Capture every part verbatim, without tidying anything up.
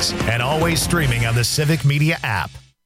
six, and always streaming on the Civic Media app.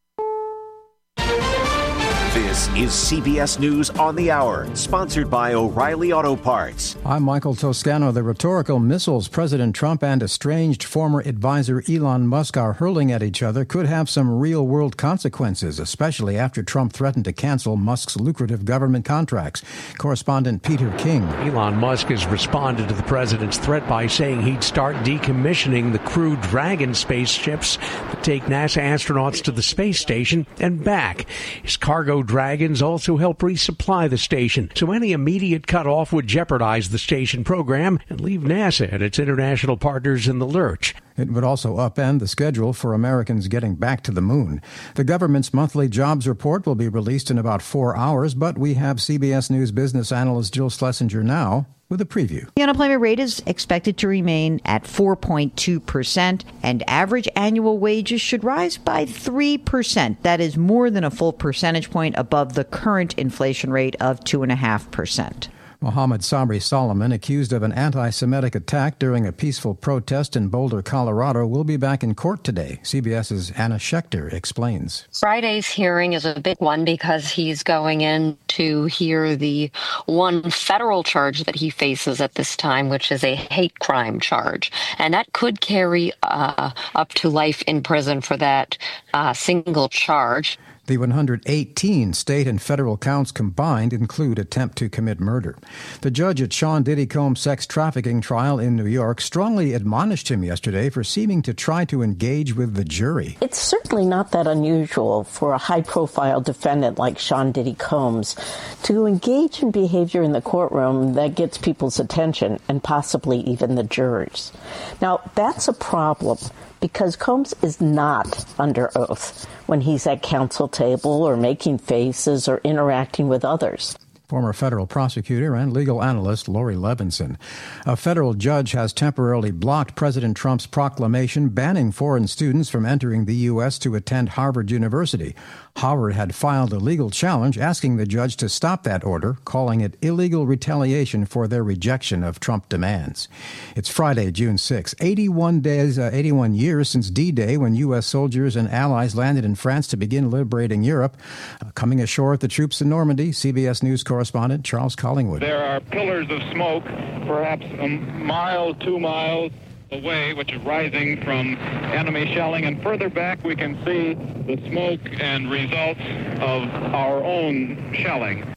This is C B S News on the Hour, sponsored by O'Reilly Auto Parts. I'm Michael Toscano. The rhetorical missiles President Trump and estranged former advisor Elon Musk are hurling at each other could have some real-world consequences, especially after Trump threatened to cancel Musk's lucrative government contracts. Correspondent Peter King. Elon Musk has responded to the president's threat by saying he'd start decommissioning the Crew Dragon spaceships that take NASA astronauts to the space station and back. His cargo Dragons also help resupply the station, so any immediate cutoff would jeopardize the station program and leave NASA and its international partners in the lurch. It would also upend the schedule for Americans getting back to the moon. The government's monthly jobs report will be released in about four hours, but we have C B S News business analyst Jill Schlesinger now with a preview. The unemployment rate is expected to remain at four point two percent, and average annual wages should rise by three percent. That is more than a full percentage point above the current inflation rate of two point five percent. Mohammed Sabri Solomon, accused of an anti-Semitic attack during a peaceful protest in Boulder, Colorado, will be back in court today. CBS's Anna Schechter explains. Friday's hearing is a big one because he's going in to hear the one federal charge that he faces at this time, which is a hate crime charge. And that could carry uh, up to life in prison for that uh, single charge. The one hundred eighteen state and federal counts combined include attempt to commit murder. The judge at Sean Diddy Combs' sex trafficking trial in New York strongly admonished him yesterday for seeming to try to engage with the jury. It's certainly not that unusual for a high-profile defendant like Sean Diddy Combs to engage in behavior in the courtroom that gets people's attention and possibly even the jurors. Now, that's a problem, because Combs is not under oath when he's at counsel table or making faces or interacting with others. Former federal prosecutor and legal analyst Lori Levinson. A federal judge has temporarily blocked President Trump's proclamation banning foreign students from entering the U S to attend Harvard University. Howard had filed a legal challenge asking the judge to stop that order, calling it illegal retaliation for their rejection of Trump demands. It's Friday, June sixth, eighty-one days, uh, eighty-one years since D-Day, when U S soldiers and allies landed in France to begin liberating Europe. Uh, coming ashore at the troops in Normandy, C B S News correspondent Charles Collingwood. There are pillars of smoke, perhaps a mile, two miles away, which is rising from enemy shelling, and further back we can see the smoke and results of our own shelling.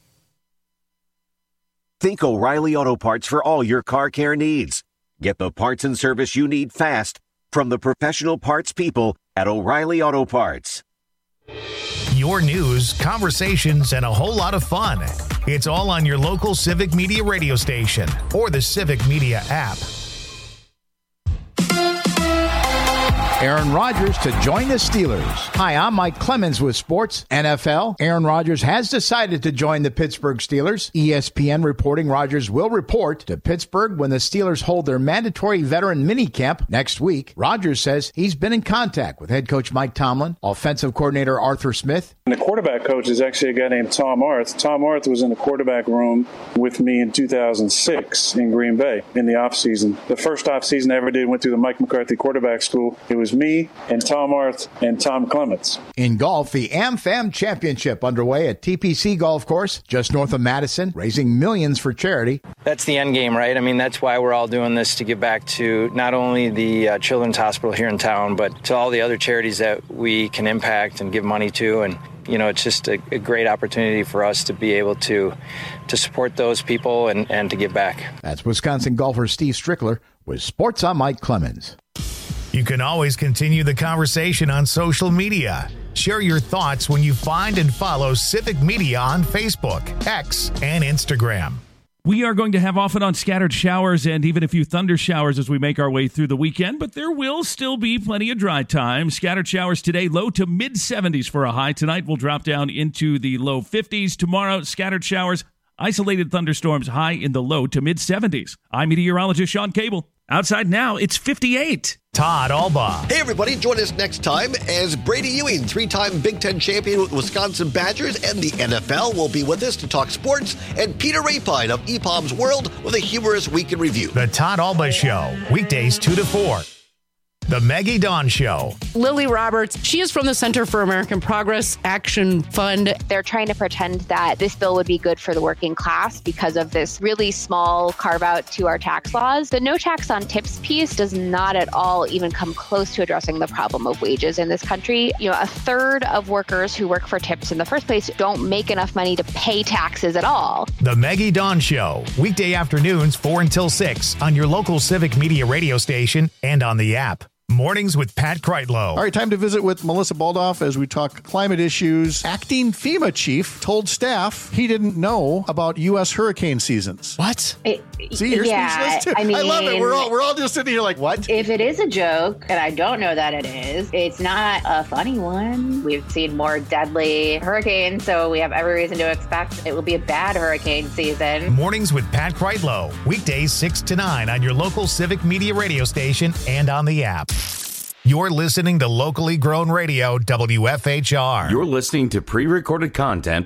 Think O'Reilly Auto Parts for all your car care needs. Get the parts and service you need fast from the professional parts people at O'Reilly Auto Parts. Your news, conversations, and a whole lot of fun. It's all on your local Civic Media radio station or the Civic Media app. Aaron Rodgers to join the Steelers. Hi, I'm Mike Clemens with Sports N F L. Aaron Rodgers has decided to join the Pittsburgh Steelers. E S P N reporting Rodgers will report to Pittsburgh when the Steelers hold their mandatory veteran minicamp next week. Rodgers says he's been in contact with head coach Mike Tomlin, offensive coordinator Arthur Smith. And the quarterback coach is actually a guy named Tom Arth. Tom Arth was in the quarterback room with me in two thousand six in Green Bay in the offseason. The first offseason I ever did went through the Mike McCarthy quarterback school. It was me and Tom Arth and Tom Clements. In golf, the AmFam Championship underway at T P C Golf Course, just north of Madison, raising millions for charity. That's the end game, right? I mean, that's why we're all doing this, to give back to not only the uh, Children's Hospital here in town, but to all the other charities that we can impact and give money to. And, you know, it's just a, a great opportunity for us to be able to to support those people and, and to give back. That's Wisconsin golfer Steve Strickler with Sports on Mike Clemens. You can always continue the conversation on social media. Share your thoughts when you find and follow Civic Media on Facebook, X, and Instagram. We are going to have off and on scattered showers and even a few thunder showers as we make our way through the weekend, but there will still be plenty of dry time. Scattered showers today, low to mid seventies for a high. Tonight we'll drop down into the low fifties. Tomorrow, scattered showers, isolated thunderstorms, high in the low to mid seventies. I'm meteorologist Sean Cable. Outside now, it's fifty-eight. Todd Alba. Hey, everybody. Join us next time as Brady Ewing, three-time Big Ten champion with Wisconsin Badgers and the N F L, will be with us to talk sports, and Peter Rapine of E P O M's World with a humorous week in review. The Todd Alba Show, weekdays two to four. The Maggie Dawn Show. Lily Roberts, she is from the Center for American Progress Action Fund. They're trying to pretend that this bill would be good for the working class because of this really small carve out to our tax laws. The no tax on tips piece does not at all even come close to addressing the problem of wages in this country. You know, a third of workers who work for tips in the first place don't make enough money to pay taxes at all. The Maggie Dawn Show, weekday afternoons four until six on your local Civic Media radio station and on the app. Mornings with Pat Kreitlow. All right, time to visit with Melissa Baldoff as we talk climate issues. Acting FEMA chief told staff he didn't know about U S hurricane seasons. What? It, See, you're yeah, speechless too. I mean, I love it. We're all we're all just sitting here like, what? If it is a joke, and I don't know that it is, it's not a funny one. We've seen more deadly hurricanes, so we have every reason to expect it will be a bad hurricane season. Mornings with Pat Kreitlow, weekdays six to nine on your local Civic Media radio station and on the app. You're listening to locally grown radio, W F H R. You're listening to pre-recorded content.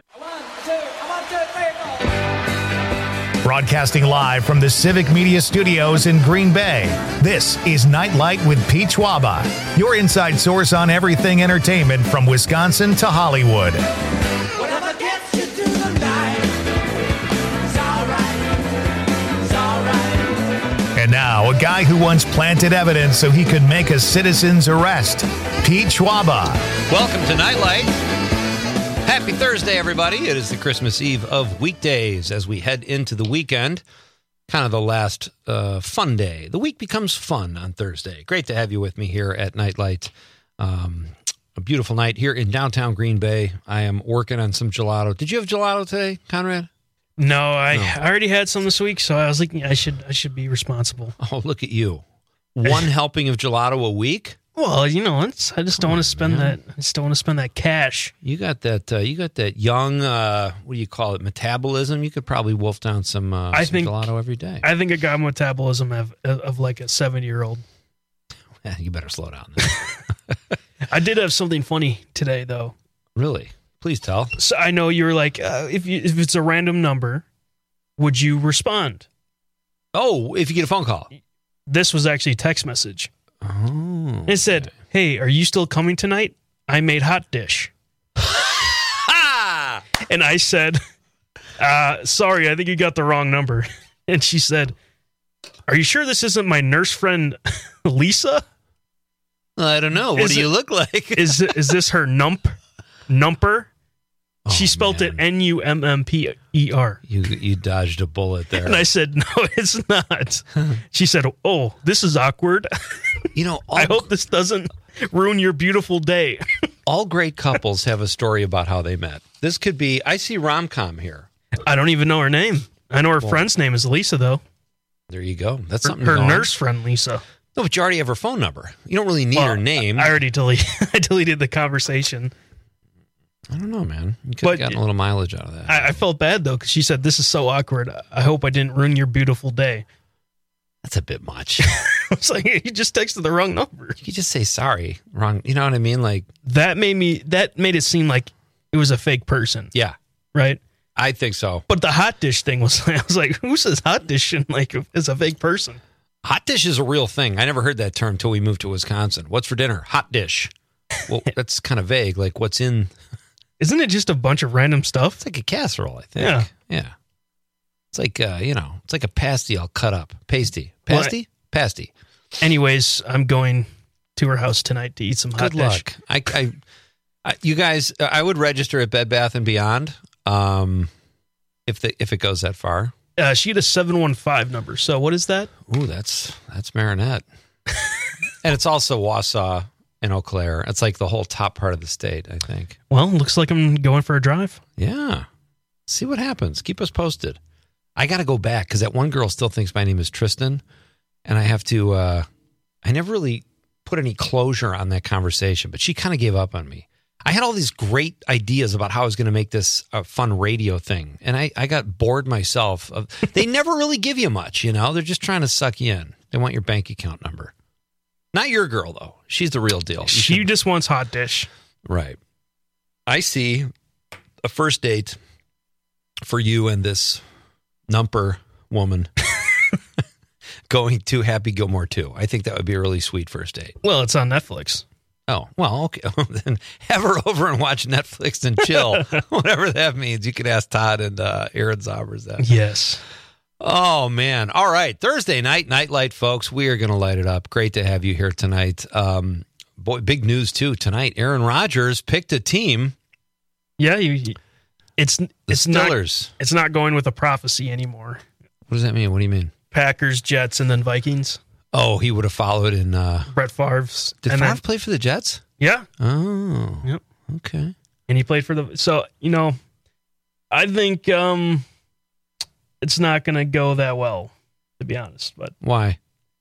Broadcasting live from the Civic Media Studios in Green Bay, this is Nightlight with Pete Schwaba, your inside source on everything entertainment from Wisconsin to Hollywood. Whatever gets you through the night, it's all right, it's all right. And now, a guy who once planted evidence so he could make a citizen's arrest, Pete Schwaba. Welcome to Nightlight. Happy Thursday, everybody. It is the Christmas Eve of weekdays as we head into the weekend. Kind of the last uh, fun day. The week becomes fun on Thursday. Great to have you with me here at Nightlight. Um, a beautiful night here in downtown Green Bay. I am working on some gelato. Did you have gelato today, Conrad? No, I, No. I already had some this week, so I was like, I should I should be responsible. Oh, look at you. One helping of gelato a week? Well, you know, it's, I just don't want to spend that. I just don't want to spend that cash. You got that. Uh, you got that young. Uh, what do you call it? Metabolism. You could probably wolf down some, uh, I some think gelato every day. I think I got metabolism of of like a seventy year old. Yeah, you better slow down. I did have something funny today, though. Really? Please tell. So I know you were like, uh, if you if it's a random number, would you respond? Oh, if you get a phone call. This was actually a text message. Oh. It said, "Hey, are you still coming tonight? I made hot dish." And I said, uh, sorry, I think you got the wrong number. And she said, "Are you sure this isn't my nurse friend, Lisa?" I don't know. What Is do you it- look like? is is this her nump? Numper? Oh, she spelled it N U M M P E R. You you dodged a bullet there. And I said, "No, it's not." She said, "Oh, this is awkward." You know, all, I hope this doesn't ruin your beautiful day. all great couples have a story about how they met. This could be, I see rom-com here. I don't even know her name. I know her Well, friend's name is Lisa, though. There you go. That's Her, something her going. nurse friend, Lisa. No, but you already have her phone number. You don't really need Well, her name. I already deleted. I deleted the conversation. I don't know, man. You could have But- gotten a little mileage out of that. I, I felt bad though because she said, "This is so awkward. I hope I didn't ruin your beautiful day." That's a bit much. I was like, "You just texted the wrong number." You could just say sorry. Wrong. You know what I mean? Like, That made me. That made it seem like it was a fake person, yeah, right? I think so. But the hot dish thing was. I was like, "Who says hot dish and like is a fake person?" Hot dish is a real thing. I never heard that term until we moved to Wisconsin. What's for dinner? Hot dish. Well, that's kind of vague. Like, what's in? Isn't it just a bunch of random stuff? It's like a casserole, I think. Yeah. Yeah. It's like, uh, you know, it's like a pasty all cut up. Pasty. Well, Pasty? Pasty. Anyways, I'm going to her house tonight to eat some hot Good dish. luck. I, I, I, you guys, I would register at Bed Bath and Beyond um, if the if it goes that far. Uh, she had a seven one five number. So what is that? Ooh, that's that's Marinette. And it's also Wausau and Eau Claire. It's like the whole top part of the state, I think. Well, looks like I'm going for a drive. Yeah. See what happens. Keep us posted. I got to go back because that one girl still thinks my name is Tristan. And I have to, uh, I never really put any closure on that conversation, but she kind of gave up on me. I had all these great ideas about how I was going to make this a fun radio thing. And I, I got bored myself. Of, they never really give you much, you know? They're just trying to suck you in. They want your bank account number. Not your girl, though. She's the real deal. You She should- just wants hot dish. Right. I see a first date for you and this numper woman. going to Happy Gilmore two. I think that would be a really sweet first date. Well, it's on Netflix. Oh, well, okay. Then have her over and watch Netflix and chill. Whatever that means. You could ask Todd and uh, Aaron Zobbers that. Yes. Oh, man. All right. Thursday night, Nightlight, folks. We are going to light it up. Great to have you here tonight. Um, boy, big news, too. Tonight, Aaron Rodgers picked a team. Yeah, you, it's it's Steelers. not it's not going with a prophecy anymore. What does that mean? What do you mean? Packers, Jets, and then Vikings. Oh, he would have followed in uh, Brett Favre's. Did and Favre then, play for the Jets? Yeah. Oh. Yep. Okay. And he played for the. So you know, I think um, it's not going to go that well, to be honest. But why?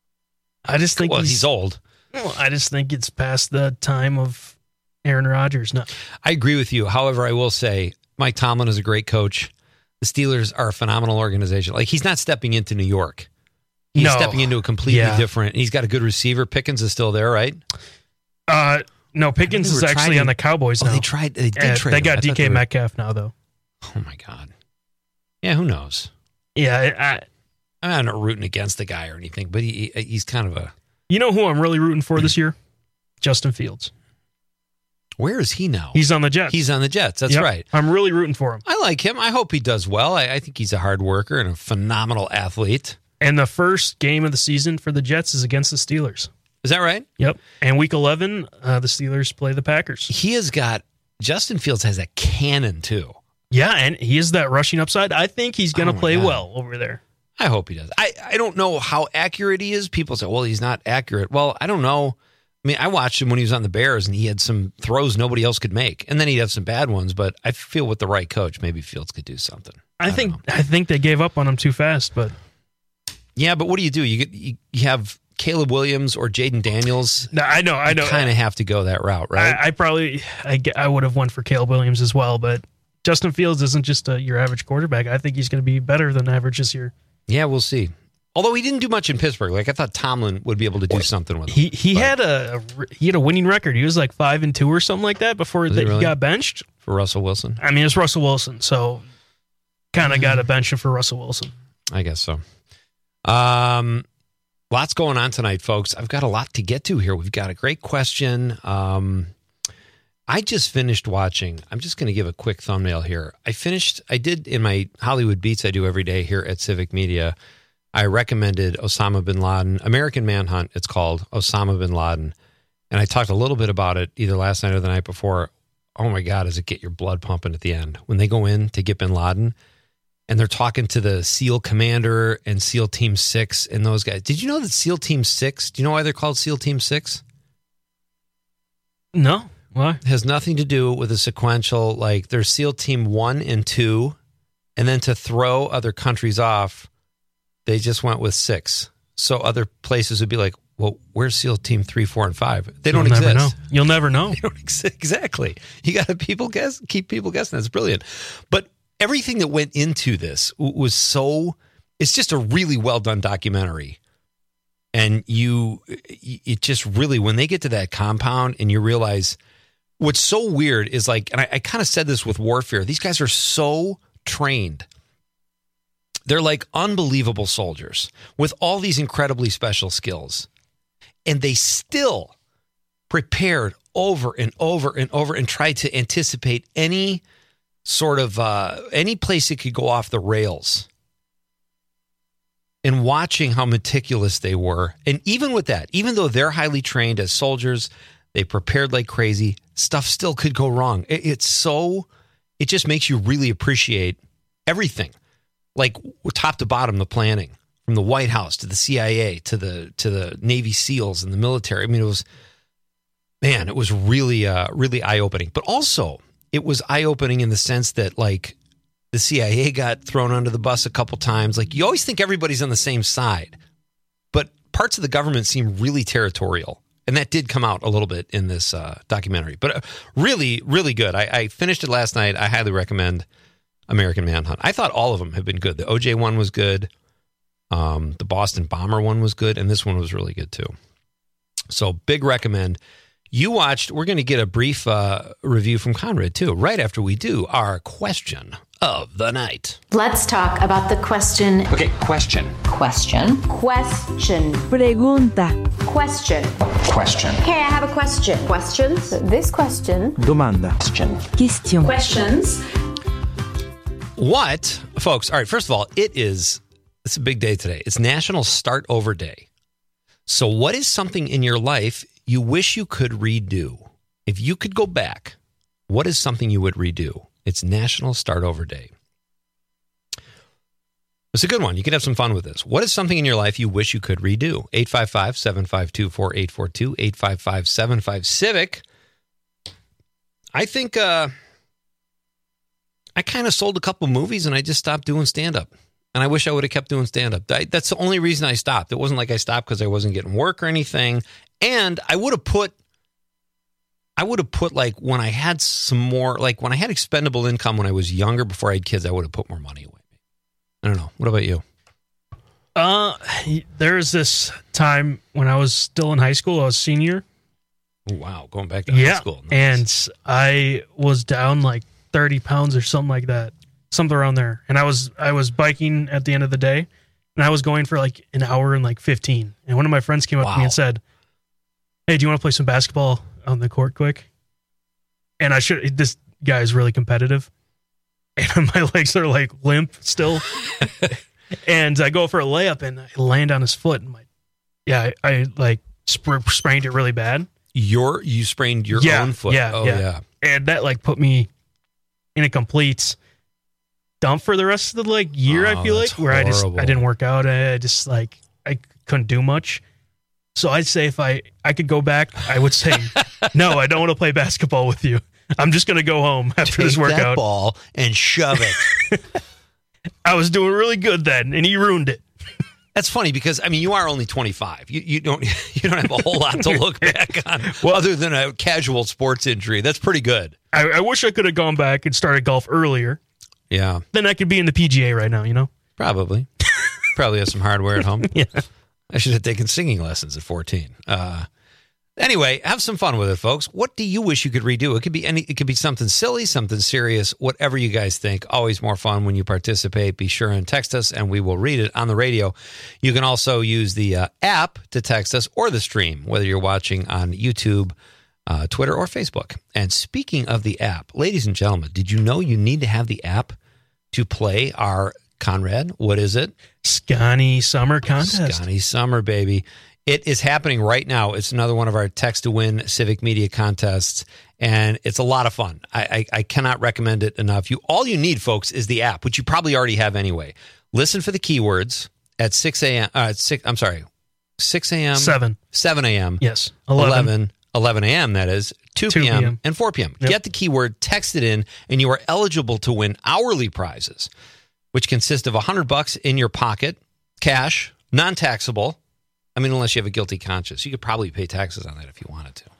I just think well, he's, he's old. Well, I just think it's past the time of Aaron Rodgers. No, I agree with you. However, I will say Mike Tomlin is a great coach. The Steelers are a phenomenal organization. Like, he's not stepping into New York. He's no. stepping into a completely Yeah. different. He's got a good receiver. Pickens is still there, right? Uh, no, Pickens they is were actually trying on to- the Cowboys Oh, now. they tried- they did Uh, trade They him. I got thought D K they were- Metcalf now, though. Oh my God. Yeah, who knows? Yeah, I, I'm not rooting against the guy or anything, but he he's kind of a. You know who I'm really rooting for this year? Justin Fields. Where is he now? He's on the Jets. He's on the Jets. That's Yep. right. I'm really rooting for him. I like him. I hope he does well. I, I think he's a hard worker and a phenomenal athlete. And the first game of the season for the Jets is against the Steelers. Is that right? Yep. And week eleven, uh, the Steelers play the Packers. He has got Justin Fields has a cannon too. Yeah, and he is that rushing upside. I think he's going to Oh, my play God. well over there. I hope he does. I, I don't know how accurate he is. People say, well, he's not accurate. Well, I don't know. I mean, I watched him when he was on the Bears, and he had some throws nobody else could make. And then he'd have some bad ones, but I feel with the right coach, maybe Fields could do something. I, I think know. I think they gave up on him too fast, but yeah, but what do you do? You get you, you have Caleb Williams or Jaden Daniels. No, I know, I know. Kind of have to go that route, right? I, I probably I, get- I would have went for Caleb Williams as well, but Justin Fields isn't just a, your average quarterback. I think he's going to be better than average this year. Yeah, we'll see. Although he didn't do much in Pittsburgh, like I thought Tomlin would be able to do something with him. He he But had a, a he had a winning record. He was like five and two or something like that before Was that he he, really? got benched. for Russell Wilson, I mean, it's Russell Wilson, so kind of got to bench him for Russell Wilson. I guess so. Um, lots going on tonight, folks. I've got a lot to get to here. We've got a great question. Um, I just finished watching. I'm just going to give a quick thumbnail here. I finished. I did in my Hollywood Beats I do every day here at Civic Media. I recommended Osama bin Laden, American Manhunt. It's called Osama bin Laden, and I talked a little bit about it either last night or the night before. Oh my God, does it get your blood pumping at the end when they go in to get bin Laden? And they're talking to the SEAL Commander and SEAL Team Six and those guys. Did you know that SEAL Team Six, do you know why they're called SEAL Team Six? No. Why? It has nothing to do with a sequential, like there's SEAL Team One and Two, and then to throw other countries off, they just went with six. So other places would be like, well, where's SEAL Team Three, Four, and Five? They You'll don't never exist. know. You'll never know. They don't exist. Exactly. You got to people guess, keep people guessing. That's brilliant. But everything that went into this w- was so, it's just a really well done documentary. And you, it just really, when they get to that compound and you realize what's so weird is like, and I, I kind of said this with warfare, these guys are so trained. They're like unbelievable soldiers with all these incredibly special skills. And they still prepared over and over and over and tried to anticipate any sort of, uh, any place it could go off the rails. And watching how meticulous they were. And even with that, even though they're highly trained as soldiers, they prepared like crazy, stuff still could go wrong. It, it's so, it just makes you really appreciate everything. Like top to bottom, the planning from the White House to the C I A to the to the Navy SEALs and the military. I mean, it was, man, it was really, uh, really eye opening. But also, it was eye opening in the sense that like the C I A got thrown under the bus a couple times. Like you always think everybody's on the same side, but parts of the government seem really territorial. And that did come out a little bit in this uh, documentary, but uh, really, really good. I, I finished it last night. I highly recommend American Manhunt. I thought all of them have been good. The O J one was good. Um, the Boston Bomber one was good. And this one was really good too. So big recommend. You watched, we're going to get a brief uh, review from Conrad too, right after we do our question of the night. Let's talk about the question. Okay, question. Question. Question. Pregunta. Question. Question. Okay, I have a question. Questions? This question. Domanda. Question. Question. Questions. What, folks, all right, first of all, it is, it's a big day today. It's National Start Over Day. So what is something in your life you wish you could redo? If you could go back, what is something you would redo? It's National Start Over Day. It's a good one. You can have some fun with this. What is something in your life you wish you could redo? eight five five, seven five two, four eight four two, eight five five, seven five Civic. I think uh, I kind of sold a couple movies and I just stopped doing stand-up. And I wish I would have kept doing stand-up. That's the only reason I stopped. It wasn't like I stopped because I wasn't getting work or anything. And I would have put, I would have put like when I had some more, like when I had expendable income when I was younger before I had kids, I would have put more money away. I don't know. What about you? Uh, there was this time when I was still in high school. I was senior. Oh, wow. Going back to yeah. high school. Nice. And I was down like thirty pounds or something like that. Something around there. And I was I was biking at the end of the day, and I was going for like an hour and like fifteen. And one of my friends came up wow. to me and said, "Hey, do you want to play some basketball on the court quick?" And I should, this guy is really competitive. And my legs are like limp still. And I go for a layup and I land on his foot. And my, yeah, I, I like sp- sprained it really bad. Your, you sprained your yeah, own foot? Yeah, oh, yeah. yeah. And that like put me in a complete dump for the rest of the like year, oh, I feel like, where I just, I didn't work out. I just like, I couldn't do much. So I'd say if I, I could go back, I would say, no, I don't want to play basketball with you. I'm just going to go home after Take this workout. That ball and shove it. I was doing really good then, and he ruined it. That's funny because I mean you are only twenty-five. You you don't you don't have a whole lot to look back on, well, other than a casual sports injury. That's pretty good. I, I wish I could have gone back and started golf earlier. Yeah, then I could be in the P G A right now. You know, probably. Probably have some hardware at home. Yeah, I should have taken singing lessons at fourteen. Uh, Anyway, have some fun with it, folks. What do you wish you could redo? It could be any. It could be something silly, something serious, whatever you guys think. Always more fun when you participate. Be sure and text us, and we will read it on the radio. You can also use the uh, app to text us or the stream, whether you're watching on YouTube, uh, Twitter, or Facebook. And speaking of the app, ladies and gentlemen, did you know you need to have the app to play our Conrad? What is it? Scotty Summer Contest. Scotty Summer, baby. It is happening right now. It's another one of our text to win civic media contests, and it's a lot of fun. I, I, I cannot recommend it enough. You all you need, folks, is the app, which you probably already have anyway. Listen for the keywords at six a.m. Uh, six. I'm sorry, six a.m. Seven. Seven a.m. Yes. Eleven. Eleven. Eleven a.m. That is two p.m. and four p.m. Yep. Get the keyword, text it in, and you are eligible to win hourly prizes, which consist of a hundred bucks in your pocket, cash, non-taxable. I mean, unless you have a guilty conscience, you could probably pay taxes on that if you wanted to.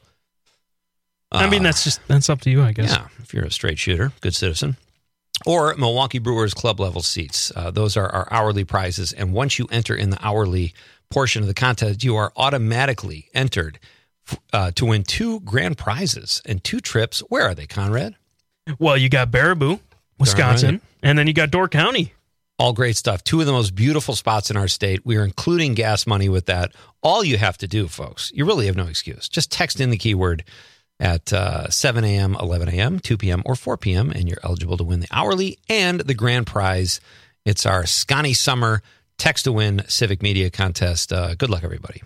Uh, I mean, that's just that's up to you, I guess. Yeah, if you're a straight shooter, good citizen. Or Milwaukee Brewers club level seats. Uh, those are our hourly prizes. And once you enter in the hourly portion of the contest, you are automatically entered uh, to win two grand prizes and two trips. Where are they, Conrad? Well, you got Baraboo, Wisconsin, right. And then you got Door County. All great stuff. Two of the most beautiful spots in our state. We are including gas money with that. All you have to do, folks, you really have no excuse. Just text in the keyword at uh, seven a.m., eleven a.m., two p.m., or four p.m., and you're eligible to win the hourly and the grand prize. It's our Scotty Summer Text to Win Civic Media Contest. Uh, good luck, everybody.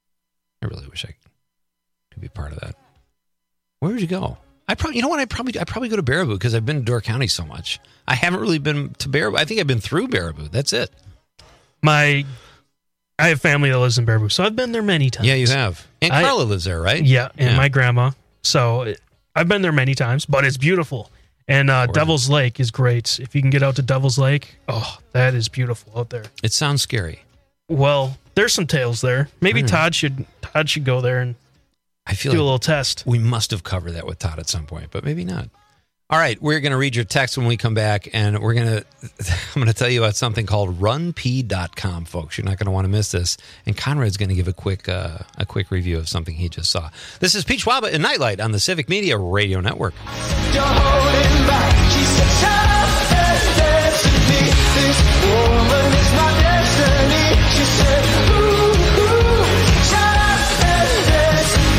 I really wish I could be part of that. Where would you go? I probably, you know what? I probably, I probably go to Baraboo because I've been to Door County so much. I haven't really been to Baraboo. I think I've been through Baraboo. That's it. My, I have family that lives in Baraboo, so I've been there many times. Yeah, you have. And I, Carla lives there, right? Yeah, and yeah. my grandma. So I've been there many times, but it's beautiful. And uh, Devil's Lake is great. If you can get out to Devil's Lake, oh, that is beautiful out there. It sounds scary. Well, there's some tales there. Maybe Mm. Todd should Todd should go there and I feel do like a little test. We must have covered that with Todd at some point, but maybe not. All right, we're going to read your text when we come back, and we're going to I'm going to tell you about something called run p dot com, folks. You're not going to want to miss this. And Conrad's going to give a quick uh, a quick review of something he just saw. This is Pete Schwaba and Nightlight on the Civic Media Radio Network. You're holding back, she's so tough. She said, ooh, ooh, shut up and dance with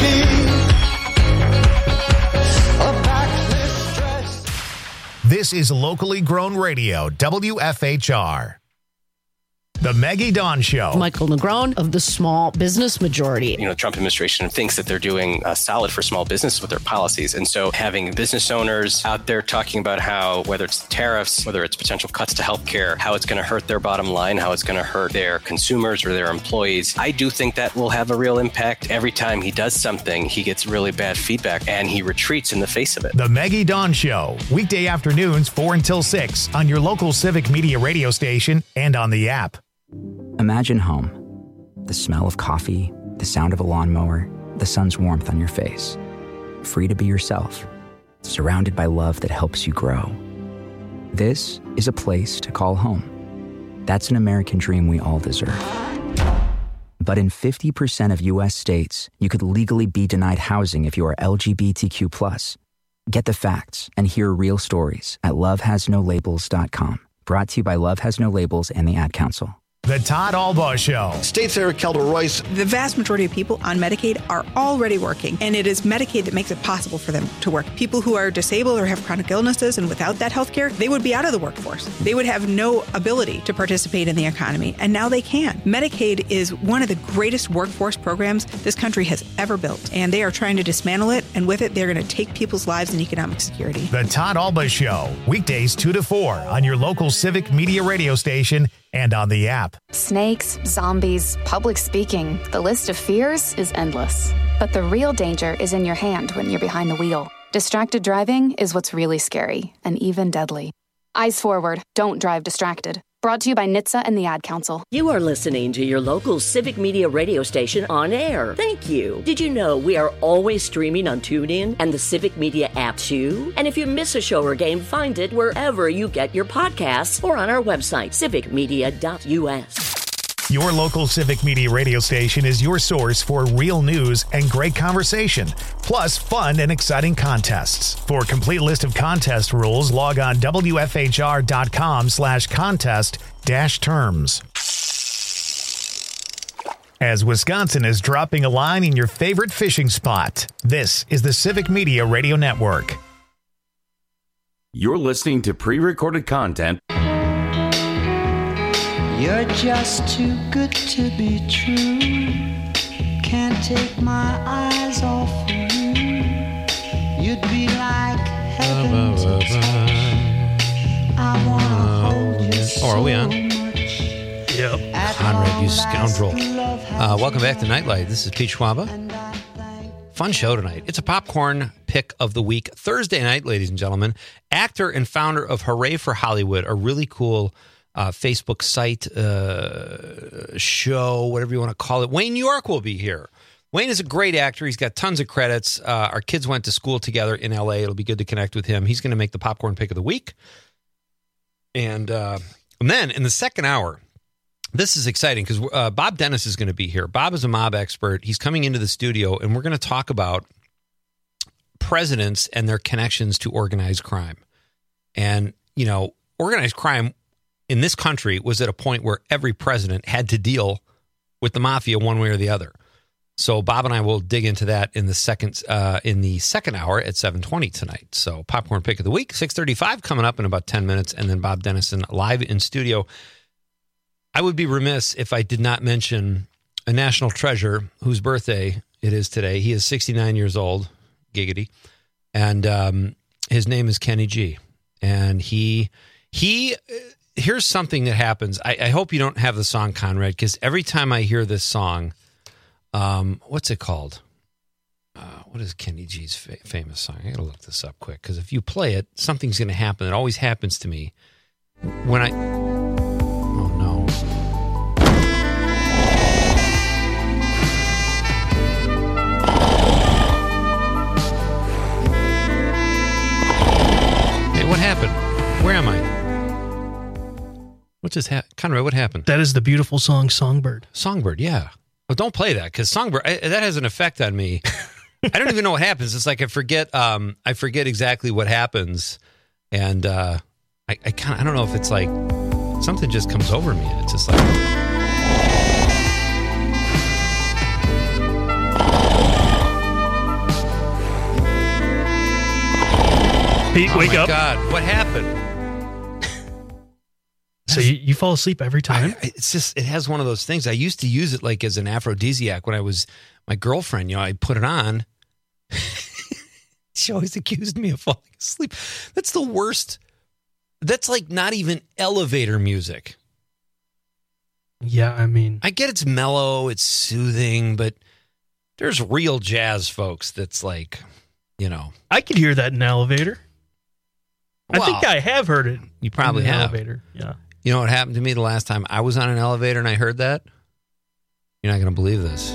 me. A backless dress. This is locally grown radio, W F H R. The Maggie Dawn Show. Michael Negron of the Small Business Majority. You know, the Trump administration thinks that they're doing uh, solid for small business with their policies. And so having business owners out there talking about how, whether it's tariffs, whether it's potential cuts to healthcare, how it's going to hurt their bottom line, how it's going to hurt their consumers or their employees, I do think that will have a real impact. Every time he does something, he gets really bad feedback and he retreats in the face of it. The Maggie Dawn Show. Weekday afternoons, four until six on your local Civic Media radio station and on the app. Imagine home. The smell of coffee, the sound of a lawnmower, the sun's warmth on your face. Free to be yourself, surrounded by love that helps you grow. This is a place to call home. That's an American dream we all deserve. But in fifty percent of U S states, you could legally be denied housing if you are L G B T Q plus. Get the facts and hear real stories at love has no labels dot com. Brought to you by Love Has No Labels and the Ad Council. The Todd Albaugh Show. State Senator Kelda Royce. The vast majority of people on Medicaid are already working, and it is Medicaid that makes it possible for them to work. People who are disabled or have chronic illnesses and without that health care, they would be out of the workforce. They would have no ability to participate in the economy, and now they can. Medicaid is one of the greatest workforce programs this country has ever built, and they are trying to dismantle it, and with it, they're going to take people's lives and economic security. The Todd Albaugh Show. Weekdays two to four on your local Civic Media radio station and on the app. Snakes, zombies, public speaking. The list of fears is endless. But the real danger is in your hand when you're behind the wheel. Distracted driving is what's really scary and even deadly. Eyes forward. Don't drive distracted. Brought to you by N H T S A and the Ad Council. You are listening to your local Civic Media radio station on air. Thank you. Did you know we are always streaming on TuneIn and the Civic Media app too? And if you miss a show or game, find it wherever you get your podcasts or on our website, civic media dot U S. Your local Civic Media radio station is your source for real news and great conversation, plus fun and exciting contests. For a complete list of contest rules, log on W F H R dot com slash contest dash terms. As Wisconsin is dropping a line in your favorite fishing spot, this is the Civic Media Radio Network. You're listening to pre-recorded content. You're just too good to be true. Can't take my eyes off of you. You'd be like heaven to touch. I wanna hold you so Oh, are we on? much. Yep. Conrad, you scoundrel. Uh, welcome back to Nightlight. This is Pete Schwaba. Fun show tonight. It's a popcorn pick of the week. Thursday night, ladies and gentlemen. Actor and founder of Hooray for Hollywood, a really cool Uh, Facebook site, uh, show, whatever you want to call it. Wayne New York will be here. Wayne is a great actor. He's got tons of credits. Uh, our kids went to school together in L A. It'll be good to connect with him. He's going to make the popcorn pick of the week. And, uh, and then in the second hour, this is exciting because uh, Bob Dennis is going to be here. Bob is a mob expert. He's coming into the studio, and we're going to talk about presidents and their connections to organized crime. And, you know, organized crime in this country was at a point where every president had to deal with the mafia one way or the other. So Bob and I will dig into that in the second uh, in the second hour at seven twenty tonight. So popcorn pick of the week, six thirty-five coming up in about ten minutes, and then Bob Dennison live in studio. I would be remiss if I did not mention a national treasure whose birthday it is today. He is sixty-nine years old, giggity, and um, his name is Kenny G. And he he. Here's something that happens. I, I hope you don't have the song, Conrad, because every time I hear this song, um, what's it called? Uh, what is Kenny G's fa- famous song? I got to look this up quick, because if you play it, something's going to happen. It always happens to me when I... Oh, no. Hey, what happened? Where am I? What just happened? Conrad, what happened? That is the beautiful song Songbird. Songbird, yeah. Well, don't play that, because Songbird, I, that has an effect on me. I don't even know what happens. It's like I forget um, I forget exactly what happens. And uh, I, I kind of, I don't know if it's like something just comes over me. It's just like... Pete, oh wake my up. God, what happened? So you, you fall asleep every time? I, it's just, it has one of those things. I used to use it like as an aphrodisiac when I was my girlfriend. You know, I put it on. She always accused me of falling asleep. That's the worst. That's like not even elevator music. Yeah, I mean, I get it's mellow, it's soothing, but there's real jazz, folks, that's like, you know. I could hear that in an elevator. Well, I think I have heard it. You probably in an have. Elevator. Yeah. You know what happened to me the last time I was on an elevator and I heard that? You're not going to believe this.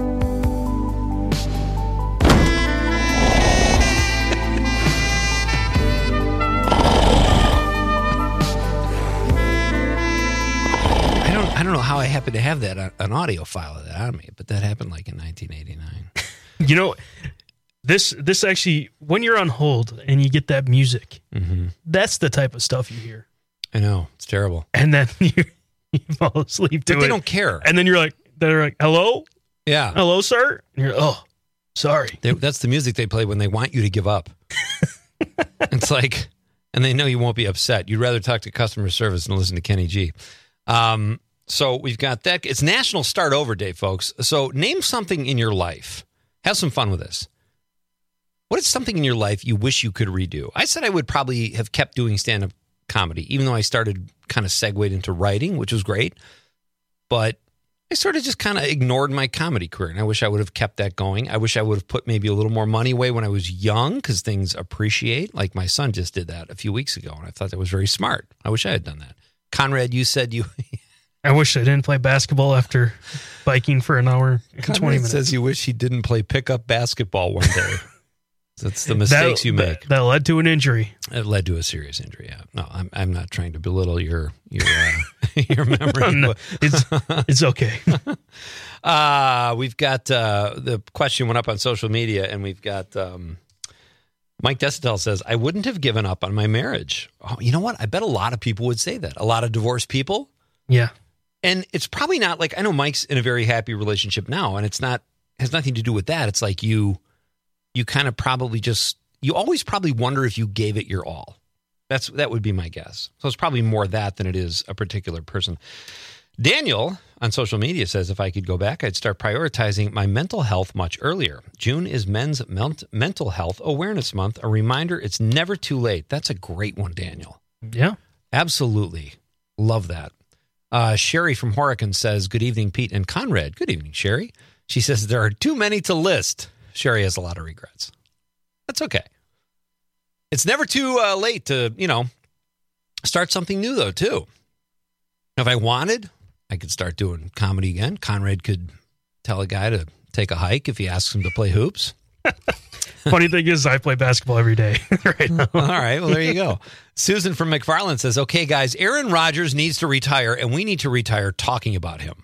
I don't I don't know how I happened to have that, an audio file of that on me, but that happened like in nineteen eighty-nine. You know, this this actually, when you're on hold and you get that music, mm-hmm. that's the type of stuff you hear. I know. It's terrible. And then you, you fall asleep to but it. they don't care. And then you're like, they're like, hello? Yeah. Hello, sir? And you're oh, sorry. They, that's the music they play when they want you to give up. It's like, and they know you won't be upset. You'd rather talk to customer service than listen to Kenny G. Um, so we've got that. It's National Start Over Day, folks. So name something in your life. Have some fun with this. What is something in your life you wish you could redo? I said I would probably have kept doing stand-up comedy, even though I started kind of segued into writing, which was great. But I sort of just kind of ignored my comedy career, and I wish I would have kept that going. I wish I would have put maybe a little more money away when I was young, because things appreciate. Like my son just did that a few weeks ago, and I thought that was very smart. I wish I had done that. Conrad, you said you... I wish I didn't play basketball after biking for an hour and Conrad twenty minutes. says you wish he didn't play pickup basketball one day. That's the mistakes that, you make. That, that led to an injury. It led to a serious injury. Yeah. No, I'm I'm not trying to belittle your your uh, your memory. No, it's it's okay. uh we've got uh, the question went up on social media, and we've got um, Mike Desitel says, I wouldn't have given up on my marriage. Oh, you know what? I bet a lot of people would say that. A lot of divorced people. Yeah. And it's probably not like, I know Mike's in a very happy relationship now, and it's not, has nothing to do with that. It's like you, you kind of probably just, you always probably wonder if you gave it your all. That's, that would be my guess. So it's probably more that than it is a particular person. Daniel on social media says, if I could go back, I'd start prioritizing my mental health much earlier. June is Men's Mental Health Awareness Month. A reminder, it's never too late. That's a great one, Daniel. Yeah. Absolutely. Love that. Uh, Sherry from Horicon says, good evening, Pete and Conrad. Good evening, Sherry. She says, there are too many to list. Sherry has a lot of regrets. That's okay. It's never too uh, late to, you know, start something new, though, too. If I wanted, I could start doing comedy again. Conrad could tell a guy to take a hike if he asks him to play hoops. Funny thing is, I play basketball every day right now. All right, well, there you go. Susan from McFarland says, okay, guys, Aaron Rodgers needs to retire, and we need to retire talking about him.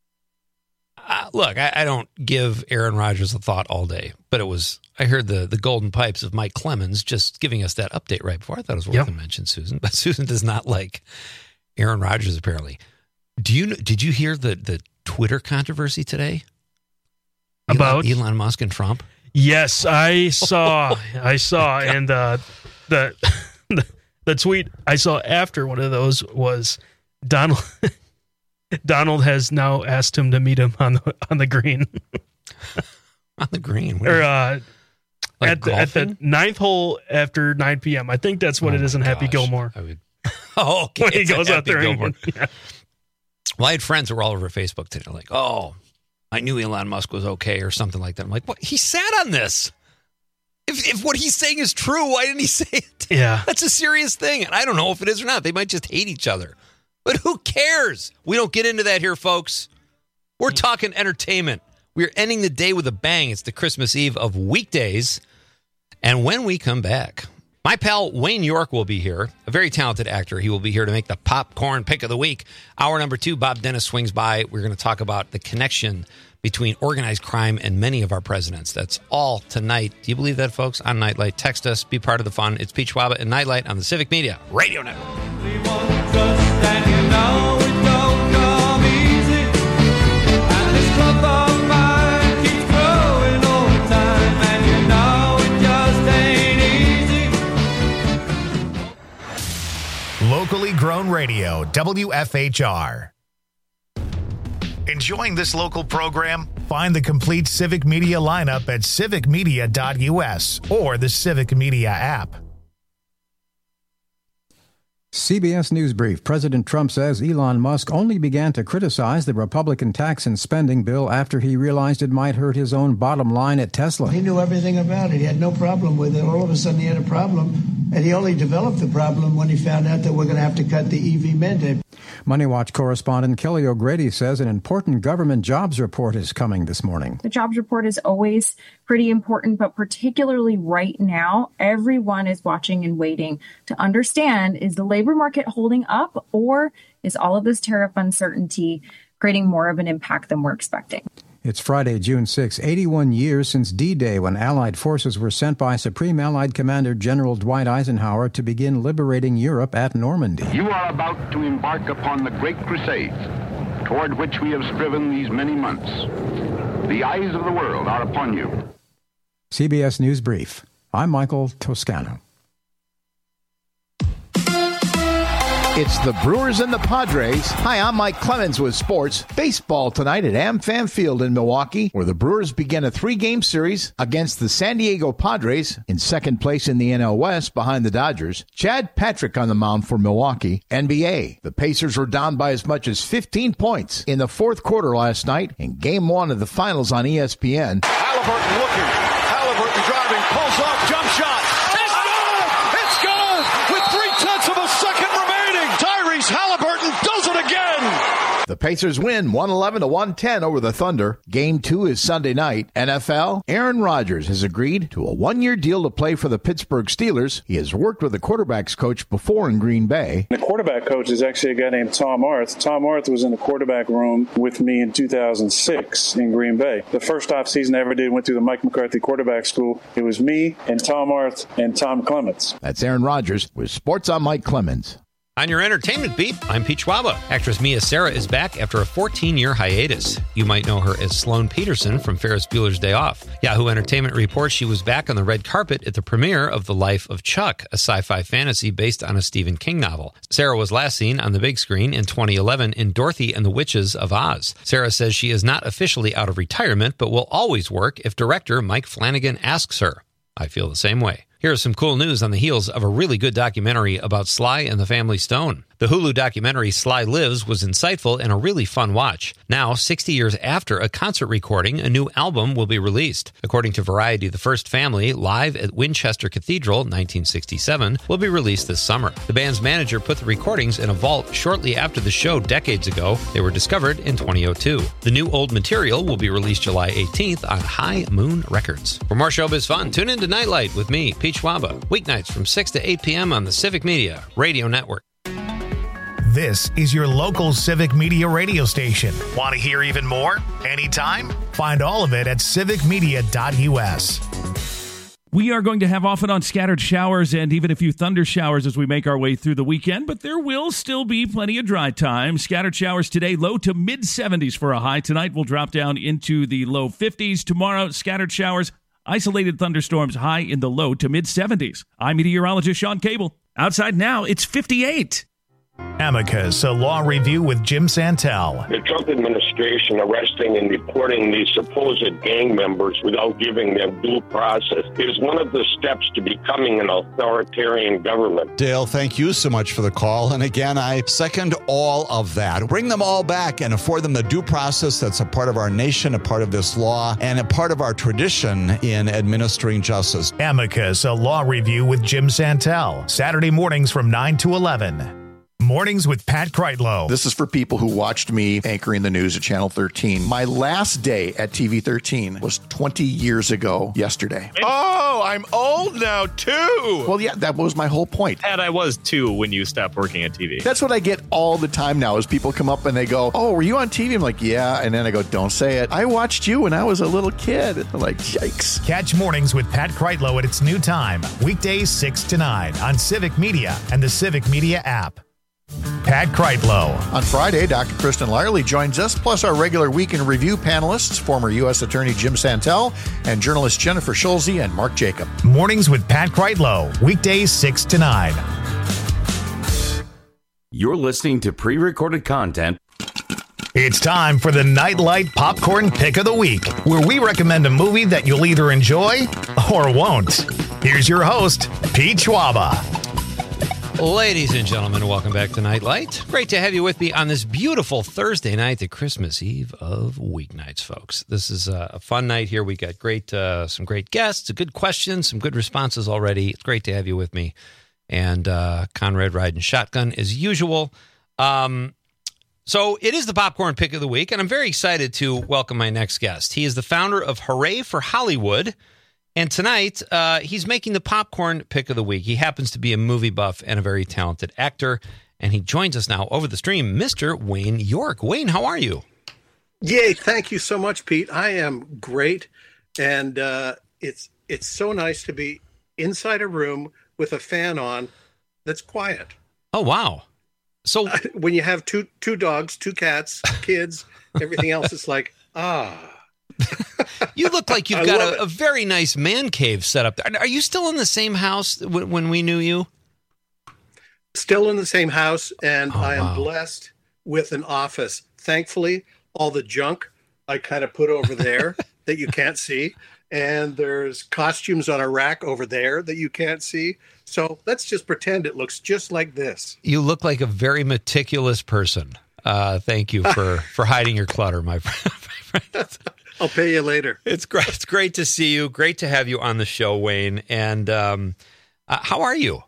Uh, look, I, I don't give Aaron Rodgers a thought all day, but it was, I heard the the golden pipes of Mike Clemens just giving us that update right before. I thought it was worth Yep. a mention, Susan. But Susan does not like Aaron Rodgers, apparently. Do you Did you hear the, the Twitter controversy today? About? Elon, Elon Musk and Trump? Yes, I saw. I saw, and uh, the, the the tweet I saw after one of those was Donald. Donald has now asked him to meet him on the on the green. On the green, or uh, Like at the, at the ninth hole after nine p.m. I think that's what Oh it is in my Happy gosh. Gilmore. I would. Oh, okay. When he It's a goes out Happy there, and- Gilmore. yeah. Well, I had friends who were all over Facebook today, like, oh, I knew Elon Musk was okay or something like that. I'm like, what? He sat on this. If, if what he's saying is true, why didn't he say it? Yeah. That's a serious thing. And I don't know if it is or not. They might just hate each other. But who cares? We don't get into that here, folks. We're talking entertainment. We're ending the day with a bang. It's the Christmas Eve of weekdays. And when we come back, my pal Wayne York will be here, a very talented actor. He will be here to make the popcorn pick of the week. Hour number two, Bob Dennis swings by. We're going to talk about the connection between organized crime and many of our presidents. That's all tonight. Do you believe that, folks? On Nightlight. Text us. Be part of the fun. It's Pete Schwaba and Nightlight on the Civic Media Radio Network. locally grown radio, W F H R. Enjoying this local program? Find the complete Civic Media lineup at civic media dot U S or the Civic Media app. C B S News Brief. President Trump says Elon Musk only began to criticize the Republican tax and spending bill after he realized it might hurt his own bottom line at Tesla. He knew everything about it. He had no problem with it. All of a sudden he had a problem, and he only developed the problem when he found out that we're going to have to cut the E V mandate. Money Watch correspondent Kelly O'Grady says an important government jobs report is coming this morning. The jobs report is always pretty important, but particularly right now, everyone is watching and waiting to understand, is the labor market holding up, or is all of this tariff uncertainty creating more of an impact than we're expecting? It's Friday, June sixth, eighty-one years since D-Day, when Allied forces were sent by Supreme Allied Commander General Dwight Eisenhower to begin liberating Europe at Normandy. You are about to embark upon the great crusade toward which we have striven these many months. The eyes of the world are upon you. C B S News Brief. I'm Michael Toscano. It's the Brewers and the Padres. Hi, I'm Mike Clemens with sports. Baseball tonight at AmFam Field in Milwaukee, where the Brewers begin a three-game series against the San Diego Padres in second place in the N L West behind the Dodgers. Chad Patrick on the mound for Milwaukee. N B A. The Pacers were down by as much as fifteen points in the fourth quarter last night in Game one of the Finals on E S P N. Halliburton looking. Halliburton driving. Pulls off. Jump shot. It's good! It's good! With three-tenths of a second remaining. Tyrese Halliburton does it again. The Pacers win one eleven to one ten over the Thunder. Game two is Sunday night. N F L, Aaron Rodgers has agreed to a one-year deal to play for the Pittsburgh Steelers. He has worked with the quarterbacks coach before in Green Bay. The quarterback coach is actually a guy named Tom Arth. Tom Arth was in the quarterback room with me in two thousand six in Green Bay. The first off season I ever did went through the Mike McCarthy quarterback school. It was me and Tom Arth and Tom Clements. That's Aaron Rodgers with Sports on Mike Clemens. On your entertainment beat, I'm Pete Schwaba. Actress Mia Sara is back after a fourteen-year hiatus. You might know her as Sloane Peterson from Ferris Bueller's Day Off. Yahoo Entertainment reports she was back on the red carpet at the premiere of The Life of Chuck, a sci-fi fantasy based on a Stephen King novel. Sara was last seen on the big screen in twenty eleven in Dorothy and the Witches of Oz. Sara says she is not officially out of retirement, but will always work if director Mike Flanagan asks her. I feel the same way. Here's some cool news on the heels of a really good documentary about Sly and the Family Stone. The Hulu documentary Sly Lives was insightful and a really fun watch. Now, sixty years after a concert recording, a new album will be released. According to Variety, The First Family, live at Winchester Cathedral, nineteen sixty-seven, will be released this summer. The band's manager put the recordings in a vault shortly after the show decades ago. They were discovered in twenty oh two. The new old material will be released July eighteenth on High Moon Records. For more showbiz fun, tune in to Nightlight with me, Pete Schwaba, weeknights from six to eight p.m. on the Civic Media Radio Network. This is your local Civic Media radio station. Want to hear even more? Anytime? Find all of it at civic media dot U S. We are going to have off and on scattered showers and even a few thunder showers as we make our way through the weekend, but there will still be plenty of dry time. Scattered showers today, low to mid seventies for a high. Tonight we'll drop down into the low fifties. Tomorrow, scattered showers, isolated thunderstorms, high in the low to mid seventies. I'm meteorologist Sean Cable. Outside now, it's fifty-eight. Amicus, a law review with Jim Santel. The Trump administration arresting and deporting these supposed gang members without giving them due process is one of the steps to becoming an authoritarian government. Dale, thank you so much for the call. And again, I second all of that. Bring them all back and afford them the due process that's a part of our nation, a part of this law, and a part of our tradition in administering justice. Amicus, a law review with Jim Santel. Saturday mornings from nine to eleven. Mornings with Pat Kreitlow. This is for people who watched me anchoring the news at Channel thirteen. My last day at T V thirteen was twenty years ago yesterday. Oh, I'm old now, too. Well, yeah, that was my whole point. And I was, too, when you stopped working at T V. That's what I get all the time now is people come up and they go, oh, were you on T V? I'm like, yeah. And then I go, don't say it. I watched you when I was a little kid. I'm like, yikes. Catch Mornings with Pat Kreitlow at its new time. Weekdays six to nine on Civic Media and the Civic Media app. Pat Kreitlow. On Friday, Doctor Kristen Lyerly joins us, plus our regular Week in Review panelists, former U S Attorney Jim Santel and journalist Jennifer Schulze and Mark Jacob. Mornings with Pat Kreitlow, weekdays six to nine. You're listening to pre-recorded content. It's time for the Nightlight Popcorn Pick of the Week, where we recommend a movie that you'll either enjoy or won't. Here's your host, Pete Schwaba. Ladies and gentlemen, welcome back to Nightlight. Great to have you with me on this beautiful Thursday night, the Christmas Eve of weeknights, folks. This is a fun night here. We got great, uh, some great guests, good questions, some good responses already. It's great to have you with me. And uh, Conrad riding shotgun as usual. Um, so it is the Popcorn Pick of the Week, and I'm very excited to welcome my next guest. He is the founder of Hooray for Hollywood, and tonight uh, he's making the Popcorn Pick of the Week. He happens to be a movie buff and a very talented actor, and he joins us now over the stream, Mister Wayne York. Wayne, how are you? Yay, thank you so much, Pete. I am great, and uh, it's it's so nice to be inside a room with a fan on that's quiet. Oh, wow. So when you have two two dogs, two cats, kids, everything else, it's like, ah. You look like you've got a, a very nice man cave set up there. Are you still in the same house w- when we knew you? Still in the same house, and oh, I am wow. blessed with an office. Thankfully, all the junk I kind of put over there that you can't see. And there's costumes on a rack over there that you can't see. So let's just pretend it looks just like this. You look like a very meticulous person. Uh, thank you for, for hiding your clutter, my friend. I'll pay you later. It's great. It's great to see you. Great to have you on the show, Wayne. And um, uh, how are you?